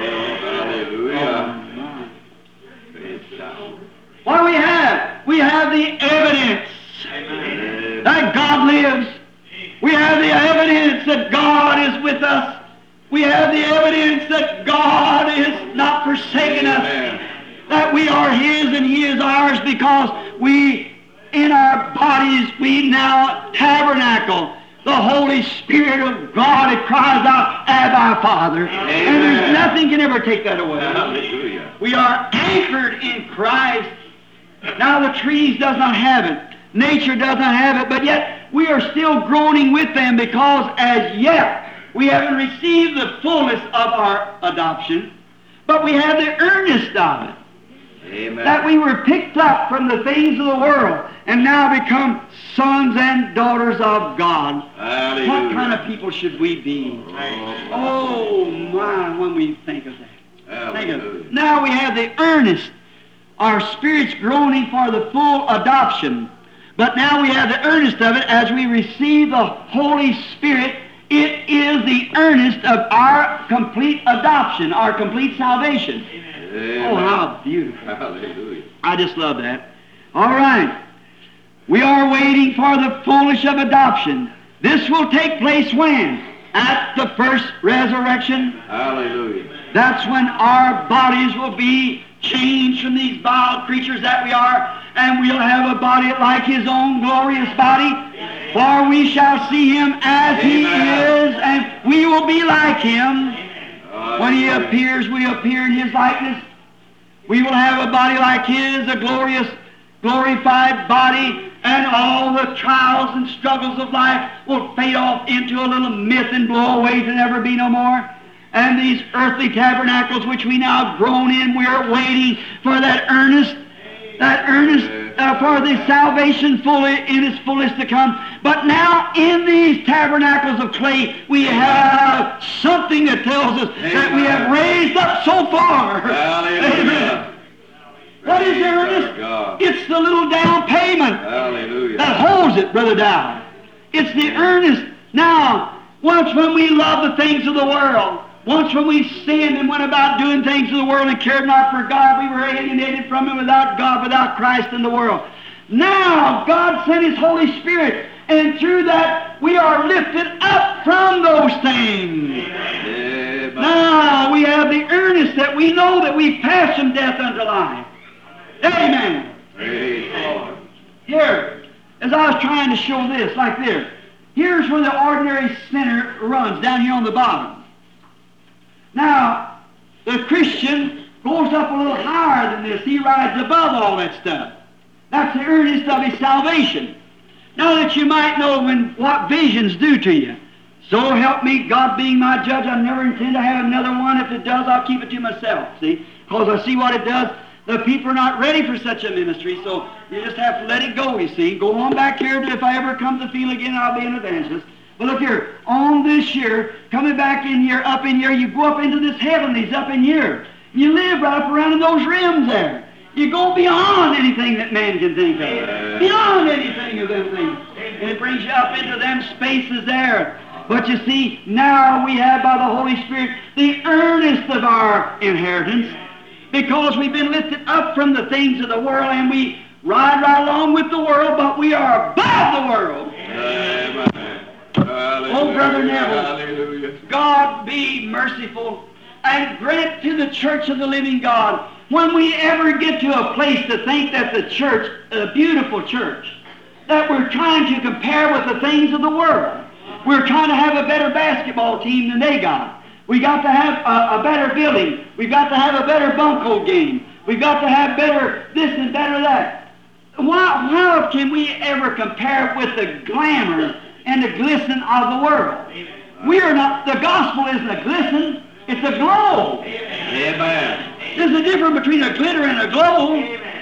Hallelujah. Praise God. What do we have? We have the evidence Amen. that God lives. We have the evidence that God is with us. We have the evidence that God is not forsaken us. Amen. That we are His and He is ours, because we, in our bodies, we now tabernacle. the Holy Spirit of God, it cries out, Abba, Father. Amen. And there's nothing can ever take that away. Hallelujah. We are anchored in Christ. Now the trees does not have it. Nature does not have it, but yet we are still groaning with them because as yet we haven't received the fullness of our adoption, but we have the earnest of it. Amen. That we were picked up from the things of the world and now become sons and daughters of God. Hallelujah. What kind of people should we be? Oh my, when we think of that. Think of Hallelujah. it. Now we have the earnest, our spirits groaning for the full adoption. But now we have the earnest of it as we receive the Holy Spirit. It is the earnest of our complete adoption, our complete salvation. Amen. Oh, how beautiful. Hallelujah. I just love that. All right. We are waiting for the fullness of adoption. This will take place when? At the first resurrection. Hallelujah. That's when our bodies will be changed from these vile creatures that we are, and we'll have a body like His own glorious body. For we shall see Him as He Amen. is, and we will be like Him. When He Hallelujah. appears, we appear in His likeness. We will have a body like His, a glorious, glorified body, and all the trials and struggles of life will fade off into a little myth and blow away to never be no more. And these earthly tabernacles which we now groan in, we are waiting for that earnest, that earnest uh, for the salvation fully in its fullness to come. But now in these tabernacles of clay, we have something that tells us that we have raised up so far. Hallelujah. What is Praise the our earnest? God. It's the little down payment Hallelujah. that holds it, Brother Dow. It's the earnest. Now, once when we love the things of the world, once when we sinned and went about doing things of the world and cared not for God, we were alienated from Him without God, without Christ in the world. Now, God sent His Holy Spirit, and through that we are lifted up from those things. Amen. Now, we have the earnest that we know that we pass from death unto life. Amen. Praise the Lord. Here, as I was trying to show this, like this, here's where the ordinary sinner runs, down here on the bottom. Now, the Christian goes up a little higher than this. He rides above all that stuff. That's the earnest of his salvation. Now that you might know when what visions do to you. So help me, God being my judge, I never intend to have another one. If it does, I'll keep it to myself, see? Because I see what it does. The people are not ready for such a ministry, so you just have to let it go, you see. Go on back here to if I ever come to feel again, I'll be an evangelist. But look here, on this year, coming back in here, up in here, you go up into this heavenlies up in here. You live right up around in those rims there. You go beyond anything that man can think of. Beyond anything of them things. And it brings you up into them spaces there. But you see, now we have by the Holy Spirit the earnest of our inheritance, because we've been lifted up from the things of the world, and we ride right along with the world, but we are above the world. Amen. Hallelujah. Oh, Brother Neville. Hallelujah. God be merciful and grant to the church of the living God, when we ever get to a place to think that the church, a beautiful church, that we're trying to compare with the things of the world. We're trying to have a better basketball team than they got. We got to have a, a better building. We've got to have a better bunco game. We've got to have better this and better that. Why, how can we ever compare with the glamour and the glisten of the world? We are not, the gospel isn't a glisten, it's a glow. Amen. There's a difference between a glitter and a glow.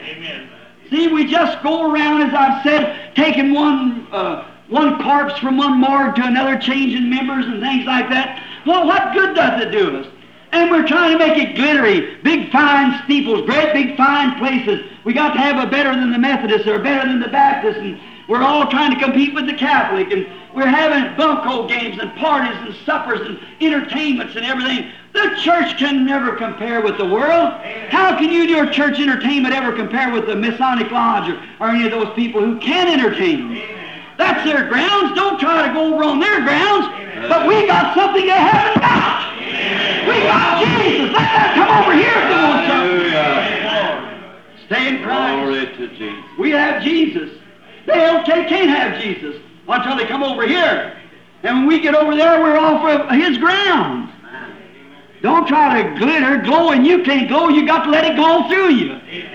See, we just go around, as I've said, taking one uh, one corpse from one morgue to another, changing members and things like that. Well, what good does it do us? And we're trying to make it glittery, big fine steeples, great big fine places. We got to have a better than the Methodists or better than the Baptists, and we're all trying to compete with the Catholic, and we're having bunco games and parties and suppers and entertainments and everything. The church can never compare with the world. How can you, your church entertainment, ever compare with the Masonic Lodge or, or any of those people who can entertain? That's their grounds. Don't try to go over on their grounds. But we got something they haven't got. We got Jesus. Let them come over here if they want something. Hallelujah. Stay in Glory Christ. to Jesus. We have Jesus. They, they can't have Jesus until they come over here. And when we get over there, we're off of His ground. Don't try to glitter, glow, and you can't glow. You got to let it glow through you.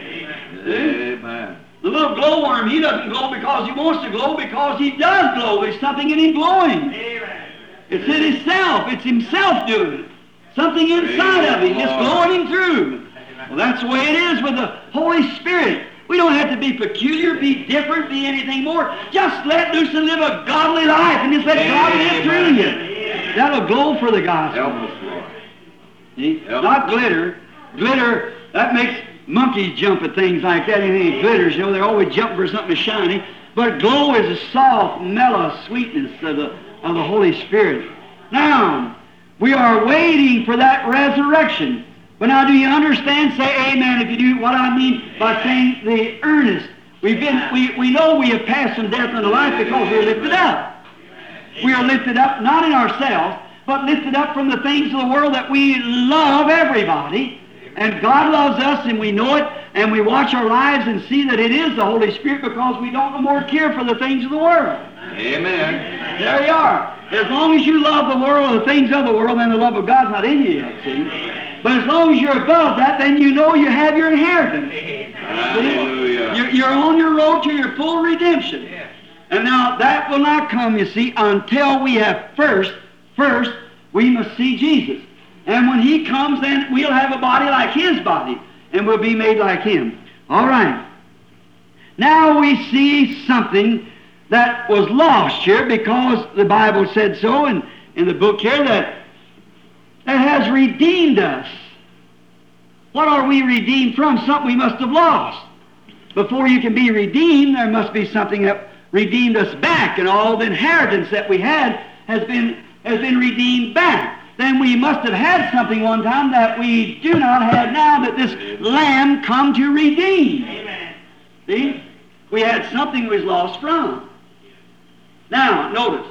Amen. The little glowworm, he doesn't glow because he wants to glow, because he does glow. There's something in him glowing. It's in himself. It's himself doing it. Something inside of him is glowing him through. Well, that's the way it is with the Holy Spirit. We don't have to be peculiar, be different, be anything more. Just let loose and live a godly life, and just let God live through you. That'll glow for the gospel. Help us, Lord. See? Help Not us. glitter. Glitter, that makes monkeys jump at things like that. Anything that glitters, you know, they're always jumping for something shiny. But glow is a soft, mellow sweetness of the, of the Holy Spirit. Now, we are waiting for that resurrection. But now, do you understand? Say amen if you do what I mean by saying the earnest. We've been, we, we know we have passed from death unto life because we're lifted up. We are lifted up, not in ourselves, but lifted up from the things of the world that we love everybody. And God loves us, and we know it, and we watch our lives and see that it is the Holy Spirit, because we don't no more care for the things of the world. Amen. There you are. As long as you love the world or the things of the world, then the love of God's not in you yet, see? But as long as you're above that, then you know you have your inheritance. Hallelujah. You're, you're on your road to your full redemption. And now that will not come, you see, until we have first, first, we must see Jesus. And when He comes, then we'll have a body like His body, and we'll be made like Him. All right. Now we see something that was lost here, because the Bible said so in, in the book here, that that has redeemed us. What are we redeemed from? Something we must have lost. Before you can be redeemed, there must be something that redeemed us back, and all the inheritance that we had has been has been redeemed back. Then we must have had something one time that we do not have now, that this Lamb come to redeem. Amen. See? We had something we was lost from. Now, notice.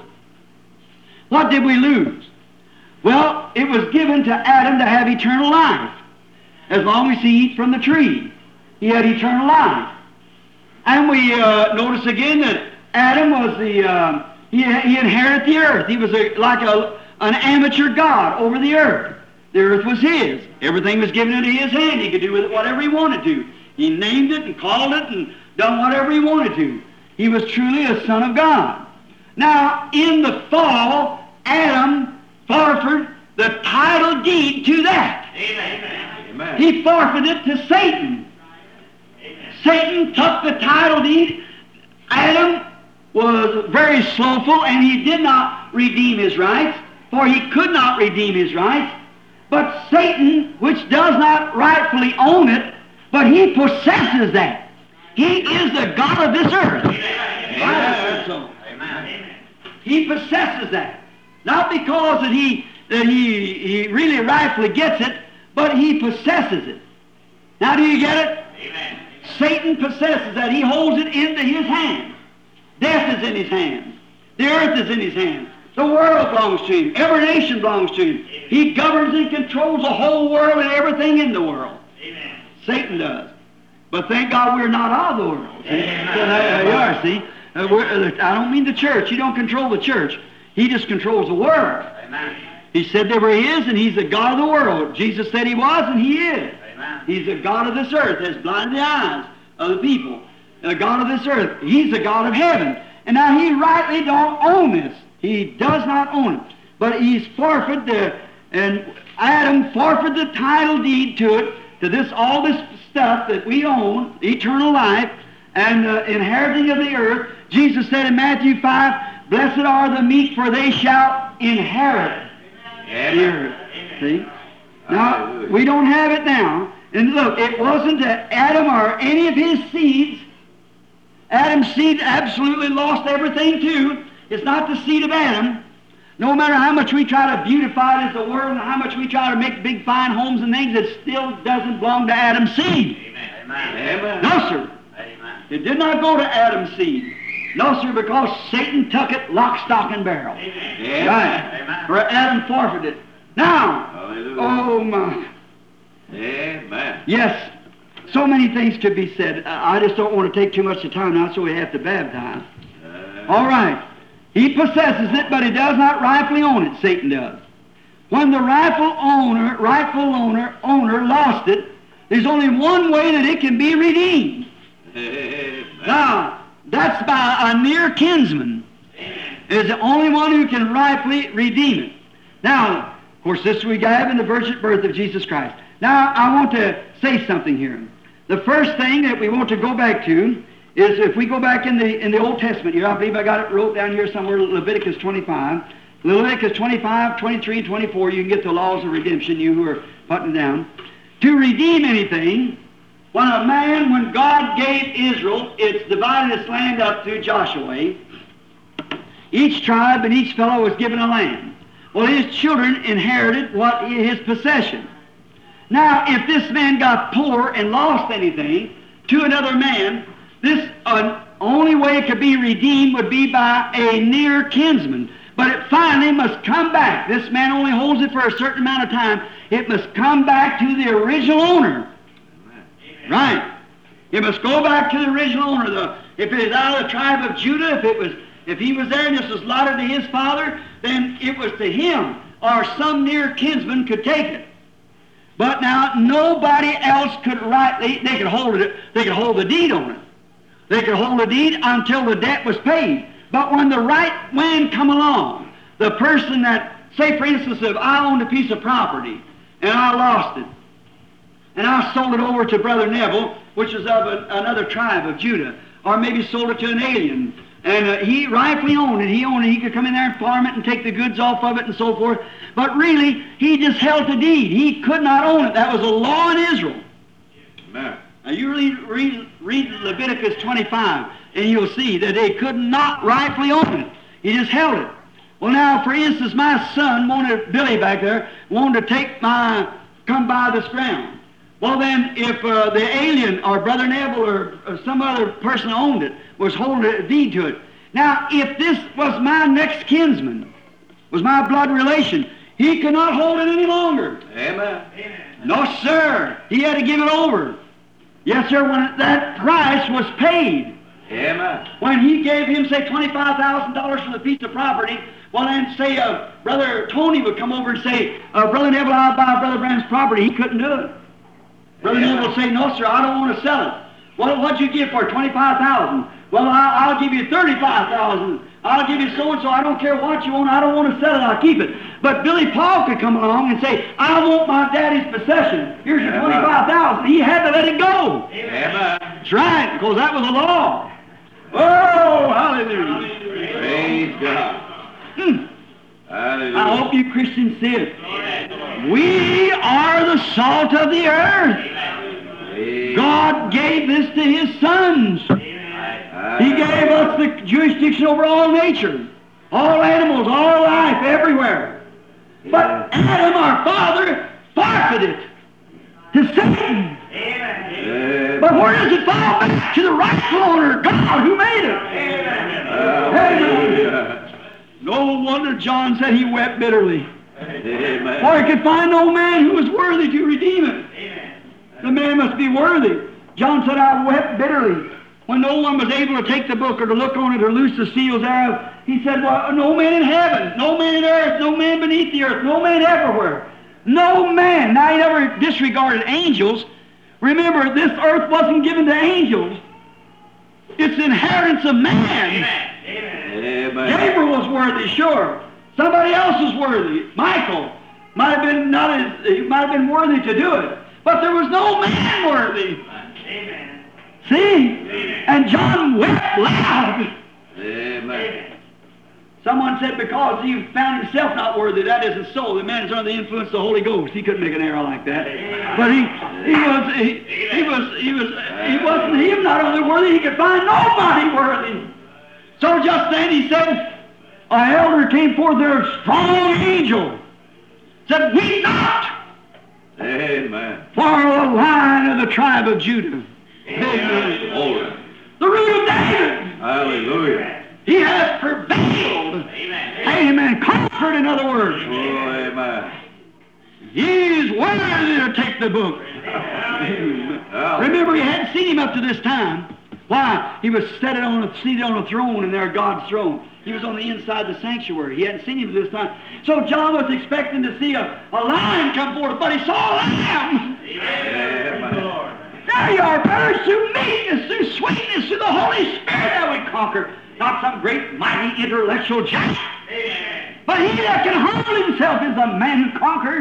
What did we lose? Well, it was given to Adam to have eternal life. As long as he eat from the tree, he had eternal life. And we uh, notice again that Adam was the, uh, he, he inherited the earth. He was a, like a, an amateur god over the earth. The earth was his. Everything was given into his hand. He could do with it whatever he wanted to. He named it and called it and done whatever he wanted to. He was truly a son of God. Now, in the fall, Adam forfeited the title deed to that. Amen. He forfeited it to Satan. Amen. Satan took the title deed. Adam was very slothful, and he did not redeem his rights, for he could not redeem his rights. But Satan, which does not rightfully own it, but he possesses that. He is the God of this earth. Amen. So. Amen. He possesses that. Not because that he that he, he really rightfully gets it, but he possesses it. Now do you get it? Amen. Satan possesses that. He holds it into his hands. Death is in his hands. The earth is in his hands. The world belongs to him. Every nation belongs to him. He governs and controls the whole world and everything in the world. Amen. Satan does. But thank God we're not of the world. See? So there you are, see? Uh, we're, uh, I don't mean the church. He don't control the church. He just controls the world. Amen. He said they were his, and he's the God of the world. Jesus said he was, and he is. Amen. He's the God of this earth, has blinded the eyes of the people. The God of this earth. He's the God of heaven. And now he rightly don't own this. He does not own it. But he's forfeited the, and Adam forfeited the title deed to it, to this, all this stuff that we own, eternal life, and uh, inheriting of the earth. Jesus said in Matthew five, blessed are the meek, for they shall inherit the earth. See? Now, we don't have it now. And look, it wasn't that Adam or any of his seeds. Adam's seed absolutely lost everything too. It's not the seed of Adam. No matter how much we try to beautify it as the world and how much we try to make big fine homes and things, it still doesn't belong to Adam's seed. Amen. Amen. No, sir. Amen. It did not go to Adam's seed. No, sir, because Satan took it lock, stock, and barrel. Amen. Right. Amen. Where Adam forfeited it. Now, hallelujah. Oh my. Amen. Yes, so many things could be said. I just don't want to take too much of time now, so we have to baptize. Uh, All right. He possesses it, but he does not rightfully own it. Satan does. When the rightful owner, rightful owner, owner lost it, there's only one way that it can be redeemed. Amen. Now, that's by a near kinsman. Is the only one who can rightfully redeem it. Now, of course, this we have in the virgin birth of Jesus Christ. Now, I want to say something here. The first thing that we want to go back to is if we go back in the in the Old Testament here, I believe I got it wrote down here somewhere, Leviticus twenty-five. Leviticus twenty-five, twenty-three, and twenty-four, you can get the laws of redemption, you who are putting it down. To redeem anything, when a man, when God gave Israel, it's divided its land up through Joshua. Each tribe and each fellow was given a land. Well, his children inherited what his possession. Now, if this man got poor and lost anything to another man, this uh, only way it could be redeemed would be by a near kinsman. But it finally must come back. This man only holds it for a certain amount of time. It must come back to the original owner. Amen. Right. It must go back to the original owner. The, if it is out of the tribe of Judah, if it was, if he was there and this was allotted to his father, then it was to him, or some near kinsman could take it. But now nobody else could rightly. They could hold it. They could hold the deed on it. They could hold the deed until the debt was paid. But when the right man come along, the person that, say for instance, if I owned a piece of property and I lost it, and I sold it over to Brother Neville, which is of a, another tribe of Judah, or maybe sold it to an alien, and uh, he rightfully owned it, he owned it, he could come in there and farm it and take the goods off of it and so forth, but really, he just held the deed. He could not own it. That was a law in Israel. Amen. Now you read, read, read Leviticus twenty-five, and you'll see that they could not rightfully own it. He just held it. Well, now, for instance, my son wanted, Billy back there, wanted to take my, come by this ground. Well, then, if uh, the alien, or Brother Neville, or, or some other person owned it, was holding a deed to it. Now, if this was my next kinsman, was my blood relation, he could not hold it any longer. Amen. No, sir. He had to give it over. Yes, sir, when that price was paid. Amen. When he gave him, say, twenty-five thousand dollars for the piece of property, well, then, say, uh, Brother Tony would come over and say, uh, Brother Neville, I'll buy Brother Branham's property. He couldn't do it. Brother Amen. Neville would say, no, sir, I don't want to sell it. Well, what'd you give for it? twenty-five thousand dollars. Well, I'll, I'll give you thirty-five thousand dollars. I'll give you so-and-so. I don't care what you want. I don't want to sell it. I'll keep it. But Billy Paul could come along and say, I want my daddy's possession. Here's your twenty-five thousand dollars. He had to let it go. Amen. That's right, because that was a law. Oh, hallelujah. Praise God. Hmm. Hallelujah. I hope you Christians see it. We are the salt of the earth. Amen. God gave this to His sons. He gave us the jurisdiction over all nature, all animals, all life, everywhere. But Adam, our father, forfeited to Satan. Amen. But where does it fall back? To the rightful owner, God, who made it. Hallelujah. No wonder John said he wept bitterly. Amen. For he could find no man who was worthy to redeem it. The man must be worthy. John said, I wept bitterly. When no one was able to take the book or to look on it or loose the seals thereof, he said, well, no man in heaven, no man in earth, no man beneath the earth, no man everywhere. No man. Now, he never disregarded angels. Remember, this earth wasn't given to angels. It's the inheritance of man. Amen. Gabriel was worthy, sure. Somebody else was worthy. Michael might have been not as, he might have been worthy to do it, but there was no man worthy. Amen. See? Amen. And John wept loud. Amen. Someone said because he found himself not worthy, that isn't so. The man is under the influence of the Holy Ghost. He couldn't make an error like that. But he, he was, he, he was, he was, he wasn't him not only worthy. He could find nobody worthy. So just then he said, an elder came forth there, a strong angel, said, weep not Amen. for the line of the tribe of Judah. Amen. Glory. The root of David. Hallelujah. He has prevailed. Amen. Amen. Conquered, in other words. Oh, amen. He's worthy to take the book. Hallelujah. Remember, he hadn't seen him up to this time. Why? He was seated on a, seated on a throne, and there God's throne. He was on the inside of the sanctuary. He hadn't seen him this time. So John was expecting to see a, a lion come forth, but he saw a lamb. Amen. There you are, brothers, through meekness, through sweetness, through the Holy Spirit that we conquer. Not some great, mighty, intellectual giant. But he that can humble himself is the man who conquers.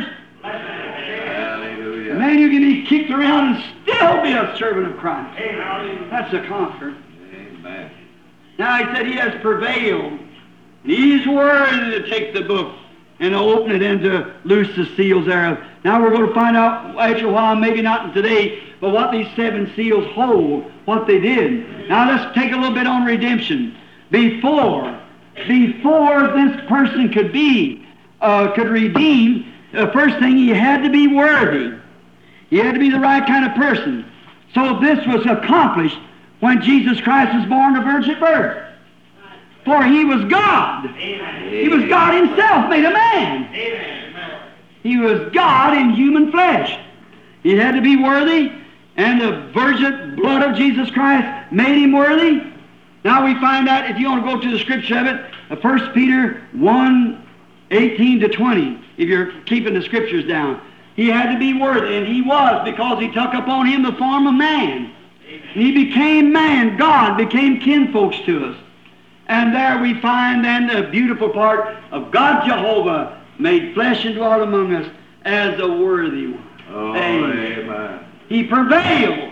Hallelujah. A man who can be kicked around and still be a servant of Christ. That's a conqueror. Amen. Now he said he has prevailed. And he's worthy to take the book and to open it and to loose the seals thereof. Now we're going to find out after a while, maybe not today, but what these seven seals hold, what they did. Now let's take a little bit on redemption. Before, before this person could be, uh, could redeem, the first thing, he had to be worthy. He had to be the right kind of person. So this was accomplished when Jesus Christ was born of virgin birth. For he was God. Amen. He was God himself, made a man. Amen. He was God in human flesh. He had to be worthy, and the virgin blood of Jesus Christ made him worthy. Now we find out, if you want to go to the scripture of it, First Peter one, eighteen to twenty, if you're keeping the scriptures down. He had to be worthy, and he was, because he took upon him the form of man. And he became man. God became kinfolks to us. And there we find then the beautiful part of God Jehovah made flesh and dwelt among us as the worthy one. Oh, Amen. amen. He prevailed.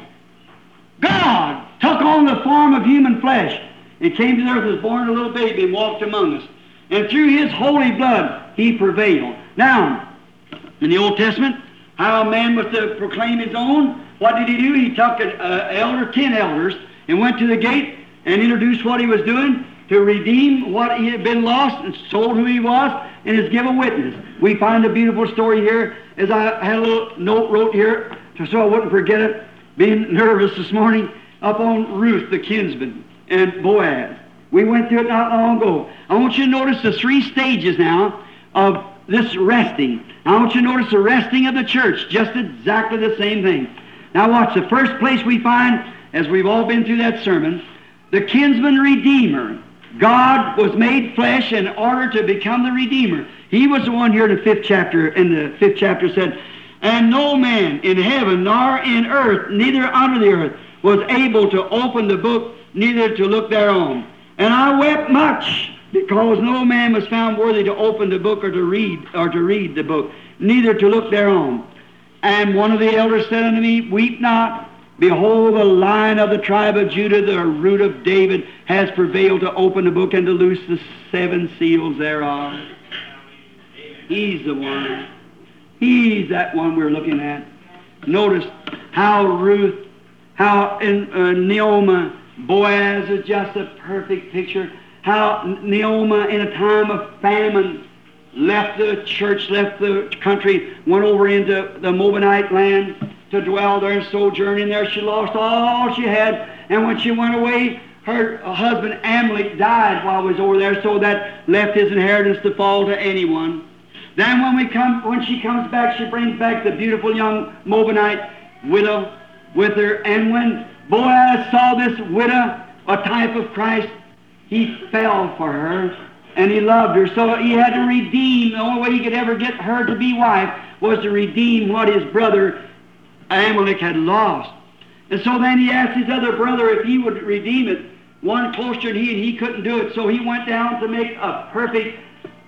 God took on the form of human flesh and came to the earth, was born a little baby and walked among us. And through his holy blood, he prevailed. Now, in the Old Testament, how a man was to proclaim his own, what did he do? He took an uh, elder, ten elders, and went to the gate and introduced what he was doing to redeem what he had been lost and told who he was, and has given witness. We find a beautiful story here, as I had a little note wrote here, so I wouldn't forget it, being nervous this morning, up on Ruth, the kinsman, and Boaz. We went through it not long ago. I want you to notice the three stages now of this resting. I want you to notice the resting of the church, just exactly the same thing. Now watch, the first place we find, as we've all been through that sermon, the kinsman redeemer. God was made flesh in order to become the Redeemer. He was the one here in the fifth chapter, in the fifth chapter said, and no man in heaven nor in earth, neither under the earth, was able to open the book, neither to look thereon. And I wept much, because no man was found worthy to open the book or to read, or to read the book, neither to look thereon. And one of the elders said unto me, weep not. Behold, the Lion of the tribe of Judah, the root of David, has prevailed to open the book and to loose the seven seals thereof. He's the one. He's that one we're looking at. Notice how Ruth, how in uh, Naomi, Boaz is just a perfect picture. How Naomi, in a time of famine, left the church, left the country, went over into the Moabite land to dwell there and sojourn in there. She lost all she had, and when she went away, her husband Amalek died while he was over there, so that left his inheritance to fall to anyone. Then when we come, when she comes back, she brings back the beautiful young Moabite widow with her, and when Boaz saw this widow, a type of Christ, he fell for her, and he loved her, so he had to redeem. The only way he could ever get her to be wife was to redeem what his brother Amalek had lost. And so then he asked his other brother if he would redeem it, one closer than he, and he couldn't do it. So he went down to make a perfect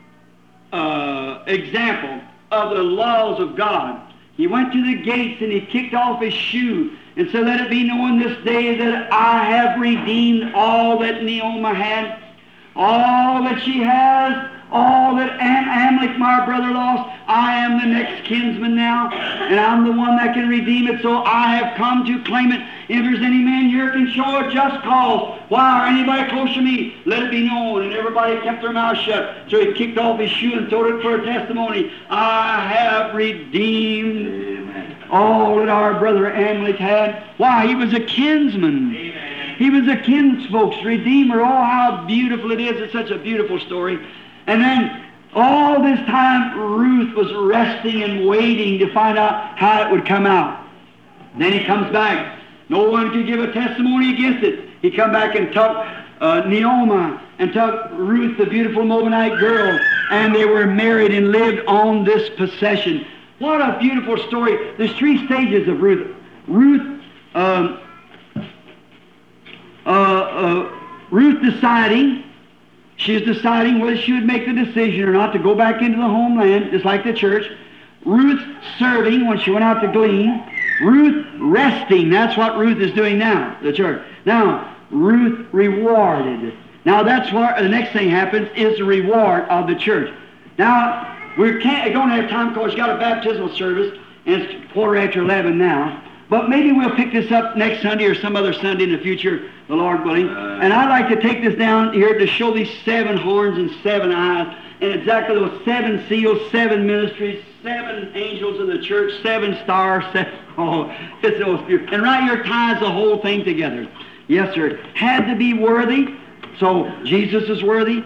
uh, example of the laws of God. He went to the gates and he kicked off his shoe and said, let it be known this day that I have redeemed all that Naomi had, all that she has, all that Am- Amalek, my brother, lost. I am the next kinsman now, and I'm the one that can redeem it, so I have come to claim it. If there's any man here can show a just cause, why, or anybody close to me, let it be known. And everybody kept their mouth shut. So he kicked off his shoe and told it for a testimony. I have redeemed Amen. All that our brother Amalek had. Why, he was a kinsman. Amen. He was a kinsfolk's redeemer. Oh, how beautiful it is. It's such a beautiful story. And then all this time Ruth was resting and waiting to find out how it would come out. Then he comes back. No one could give a testimony against it. He come back and took uh, Naomi and took Ruth, the beautiful Moabite girl, and they were married and lived on this possession. What a beautiful story. There's three stages of Ruth. Ruth, um, uh, uh, Ruth deciding, she's deciding whether she would make the decision or not to go back into the homeland, just like the church. Ruth serving when she went out to glean. Ruth resting. That's what Ruth is doing now, the church. Now, Ruth rewarded. Now, that's what the next thing happens is the reward of the church. Now, we can't, don't have time because you got a baptismal service, and it's quarter after eleven now. But maybe we'll pick this up next Sunday or some other Sunday in the future, the Lord willing. Uh, and I'd like to take this down here to show these seven horns and seven eyes, and exactly those seven seals, seven ministries, seven angels of the church, seven stars, seven, oh, it's those beautiful. And right here ties the whole thing together. Yes, sir. Had to be worthy, so Jesus is worthy.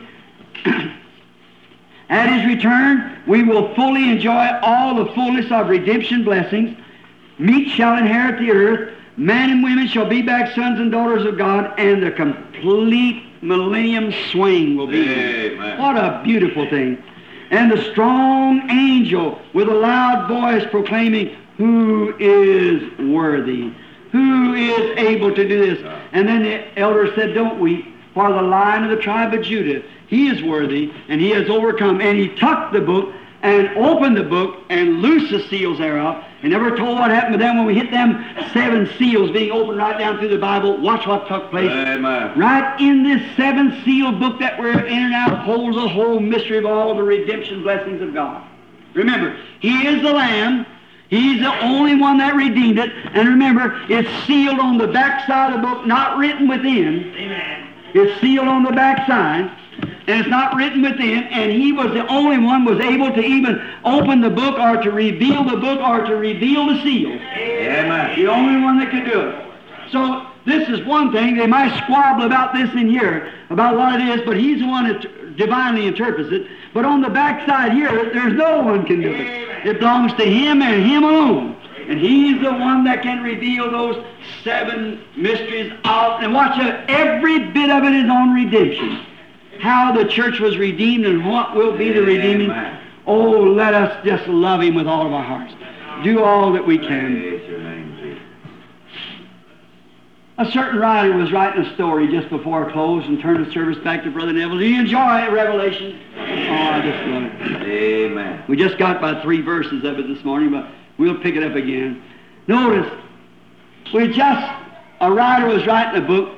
At His return, we will fully enjoy all the fullness of redemption blessings. Meek shall inherit the earth. Man and women shall be back sons and daughters of God, and the complete millennium swing will be there. What a beautiful thing. And the strong angel with a loud voice proclaiming, who is worthy? Who is able to do this? And then the elder said, don't weep, for the Lion of the tribe of Judah, He is worthy, and He has overcome. And He took the book and opened the book and loosed the seals thereof. And never told what happened to them when we hit them seven seals being opened right down through the Bible. Watch what took place. Amen. Right in this seven seal book that we're in and out holds the whole mystery of all the redemption blessings of God. Remember, He is the Lamb. He's the only one that redeemed it. And remember, it's sealed on the back side of the book, not written within. Amen. It's sealed on the back side, and it's not written within, and He was the only one was able to even open the book or to reveal the book or to reveal the seal. Amen. The only one that could do it. So this is one thing. They might squabble about this in here, about what it is, but He's the one that divinely interprets it. But on the back side here, there's no one can do it. It belongs to Him and Him alone. And He's the one that can reveal those seven mysteries of, and watch it, every bit of it is on redemption. How the church was redeemed and what will be the redeeming. Amen. Oh, let us just love Him with all of our hearts. Do all that we can. Praise your name, Jesus. A certain writer was writing a story just before I closed and turned the service back to Brother Neville. Do you enjoy Revelation? Oh, I just love it. Amen. We just got about three verses of it this morning, but we'll pick it up again. Notice, we just, a writer was writing a book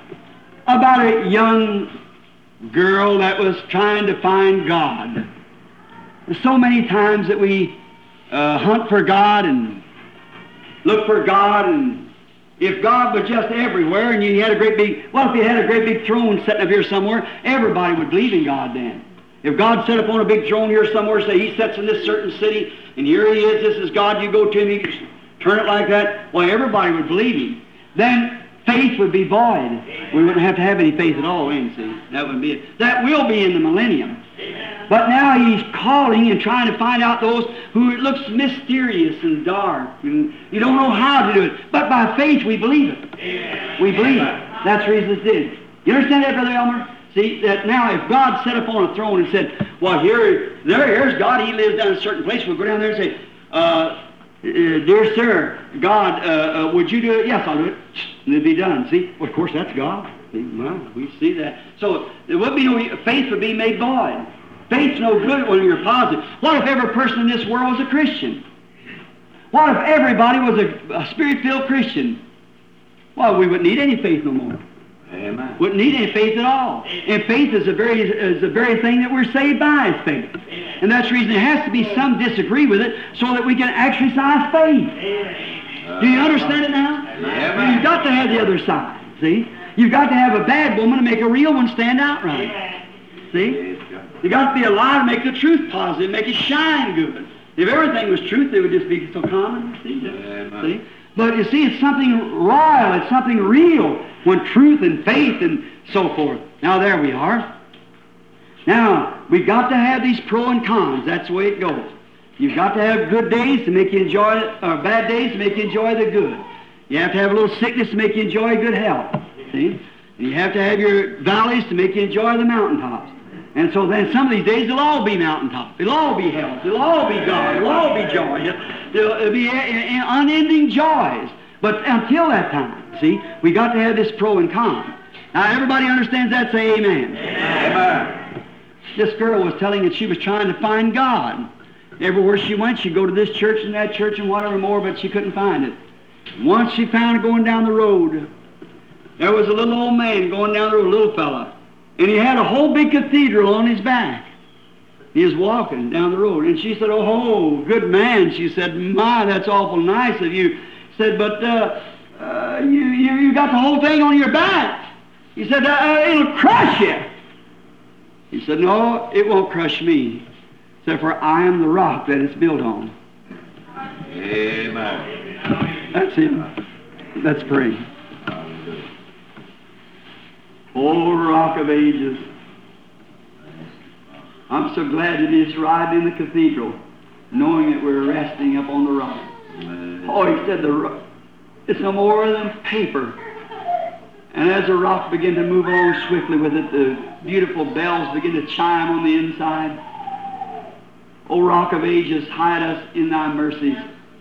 about a young girl that was trying to find God. There's so many times that we uh, hunt for God and look for God, and if God was just everywhere and you had a great big, well, if you had a great big throne sitting up here somewhere, everybody would believe in God then. If God set up on a big throne here somewhere, say He sits in this certain city, and here He is, this is God, you go to Him, you just turn it like that, well, everybody would believe Him. Then faith would be void. We wouldn't have to have any faith at all, ain't see? That wouldn't be it. That will be in the millennium. But now He's calling and trying to find out those who it looks mysterious and dark, and you don't know how to do it. But by faith we believe it. We believe it. That's the reason it's did. You understand that, Brother Elmer? See, that now if God sat up on a throne and said, well, here, there, here's God, He lives down in a certain place, we'll go down there and say, uh, Uh, dear sir, God, uh, uh, would you do it? Yes, I'll do it. And it'd be done. See? Well, of course, that's God. See? Well, we see that. So there would be no, faith would be made void. Faith's no good when you're positive. What if every person in this world was a Christian? What if everybody was a, a Spirit-filled Christian? Well, we wouldn't need any faith no more. Amen. Wouldn't need any faith at all. And faith is the very is the very thing that we're saved by is faith. And that's the reason there has to be some disagree with it so that we can exercise faith. Uh, Do you understand it now? Amen. You've got to have the other side. See? You've got to have a bad woman to make a real one stand out right. See? You got to be a lie to make the truth positive, make it shine good. If everything was truth, it would just be so common. See? Amen. See? But you see, it's something royal, it's something real when truth and faith and so forth. Now there we are. Now, we've got to have these pros and cons. That's the way it goes. You've got to have good days to make you enjoy it, or bad days to make you enjoy the good. You have to have a little sickness to make you enjoy good health. See? And you have to have your valleys to make you enjoy the mountaintops. And so then some of these days it'll all be mountaintops. It'll all be health. It'll all be God. It'll all be joy. It'll, it'll be unending joys. But until that time, see, we got to have this pro and con. Now everybody understands that. Say amen. Amen. This girl was telling that she was trying to find God. Everywhere she went, she'd go to this church and that church and whatever more, but she couldn't find it. Once she found it going down the road, there was a little old man going down the road, a little fella. And he had a whole big cathedral on his back. He was walking down the road. And she said, oh, good man. She said, my, that's awful nice of you. Said, but uh, uh, you, you, you got the whole thing on your back. He said, uh, it'll crush you. He said, no, it won't crush me. He said, for I am the rock that it's built on. Amen. That's him. Let's pray. Oh, Rock of Ages. I'm so glad it is right in the cathedral, knowing that we're resting up on the rock. Amen. Oh, he said the rock, it's no more than paper. And as the rock began to move along swiftly with it, the beautiful bells began to chime on the inside. O Rock of Ages, hide us in thy mercies.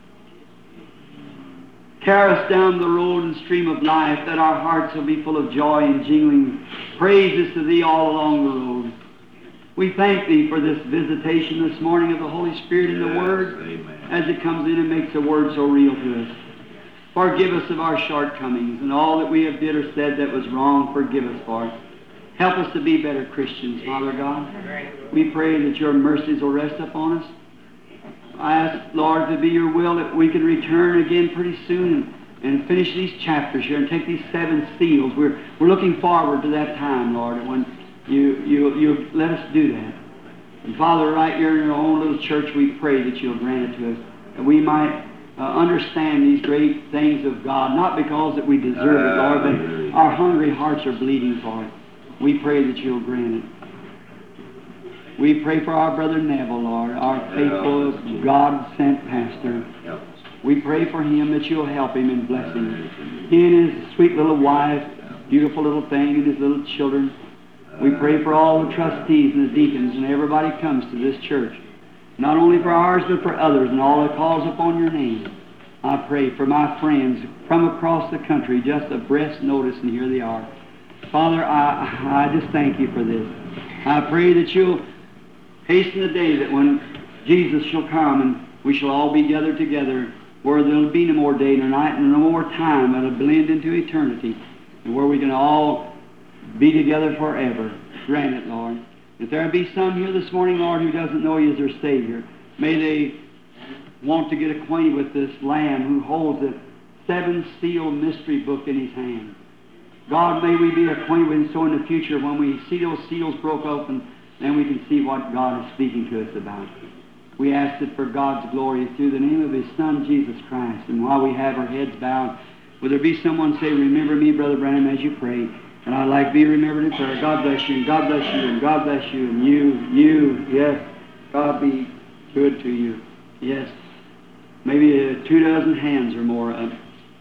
Carry us down the road and stream of life, that our hearts will be full of joy and jingling praises to thee all along the road. We thank thee for this visitation this morning of the Holy Spirit in the Yes, Word, amen. as it comes in and makes the Word so real to us. Forgive us of our shortcomings and all that we have did or said that was wrong. Forgive us for it. Help us to be better Christians, Father God. We pray that your mercies will rest upon us. I ask, Lord, to be your will that we can return again pretty soon and, and finish these chapters here and take these seven seals. We're, we're looking forward to that time, Lord, when you, you, you let us do that. And Father, right here in your own little church, we pray that you'll grant it to us, that we might uh, understand these great things of God, not because that we deserve it, Lord, but our hungry hearts are bleeding for it. We pray that you'll grant it. We pray for our brother Neville, Lord, our faithful, God-sent pastor. We pray for him that you'll help him and bless him. He and his sweet little wife, beautiful little thing, and his little children. We pray for all the trustees and the deacons and everybody comes to this church. Not only for ours, but for others and all that calls upon your name. I pray for my friends from across the country, just a breath's notice, and here they are. Father, I, I just thank you for this. I pray that you'll hasten the day that when Jesus shall come and we shall all be gathered together, where there'll be no more day nor night and no more time. It'll blend into eternity, and where we can all be together forever. Grant it, Lord. If there be some here this morning, Lord, who doesn't know you as their Savior, may they want to get acquainted with this Lamb who holds the seven-seal mystery book in his hand. God, may we be acquainted with him so in the future when we see those seals broke open, then we can see what God is speaking to us about. We ask it for God's glory through the name of his Son, Jesus Christ. And while we have our heads bowed, will there be someone say, remember me, Brother Branham, as you pray. And I'd like to be remembered in prayer. God bless you, and God bless you, and God bless you, and you, you, yes. God be good to you. Yes. Maybe uh, two dozen hands or more up.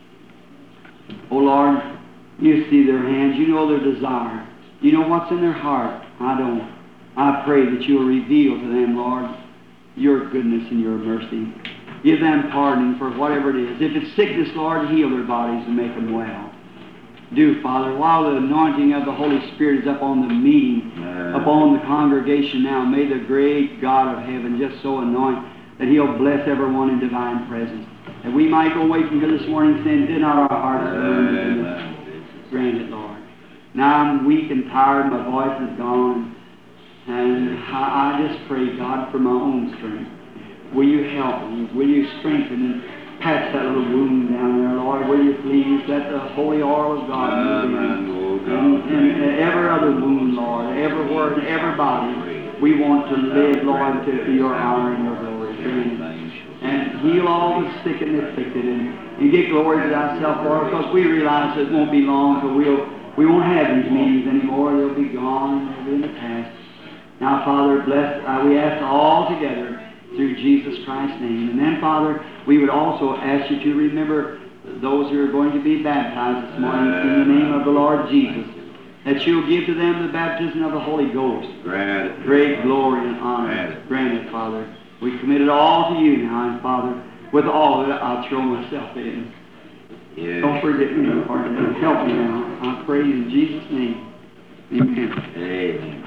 Oh, Lord, you see their hands. You know their desire. You know what's in their heart. I don't. I pray that you will reveal to them, Lord, your goodness and your mercy. Give them pardon for whatever it is. If it's sickness, Lord, heal their bodies and make them well. Do, Father, while the anointing of the Holy Spirit is up on the meeting, uh, upon the congregation now, may the great God of heaven just so anoint that he'll bless everyone in divine presence. That we might go away from here this morning saying, did not our hearts burn? Uh, Grant it, Lord. Now I'm weak and tired, my voice is gone. And I, I just pray, God, for my own strength. Will you help me? Will you strengthen and patch that little wound down there, Lord? Will you please let the holy oil of God move in? And, and, and every other wound, Lord, everywhere and everybody, we want to live, Lord, to your honor and your glory. And heal all the sick and afflicted, and, and get glory to thyself, Lord, because we realize it won't be long till we'll, we won't have these meetings anymore. They'll be gone. They'll be in the past. Now, Father, bless, uh, we ask all together through Jesus Christ's name. And then, Father, we would also ask you to remember those who are going to be baptized this morning in the name of the Lord Jesus, that you'll give to them the baptism of the Holy Ghost. Grant it. Great glory and honor. Grant it. Grant it, Father. We commit it all to you now, and Father, with all that I'll throw myself in. Yes. Don't forget me, Lord. Help me now. I pray in Jesus' name. Amen. Amen.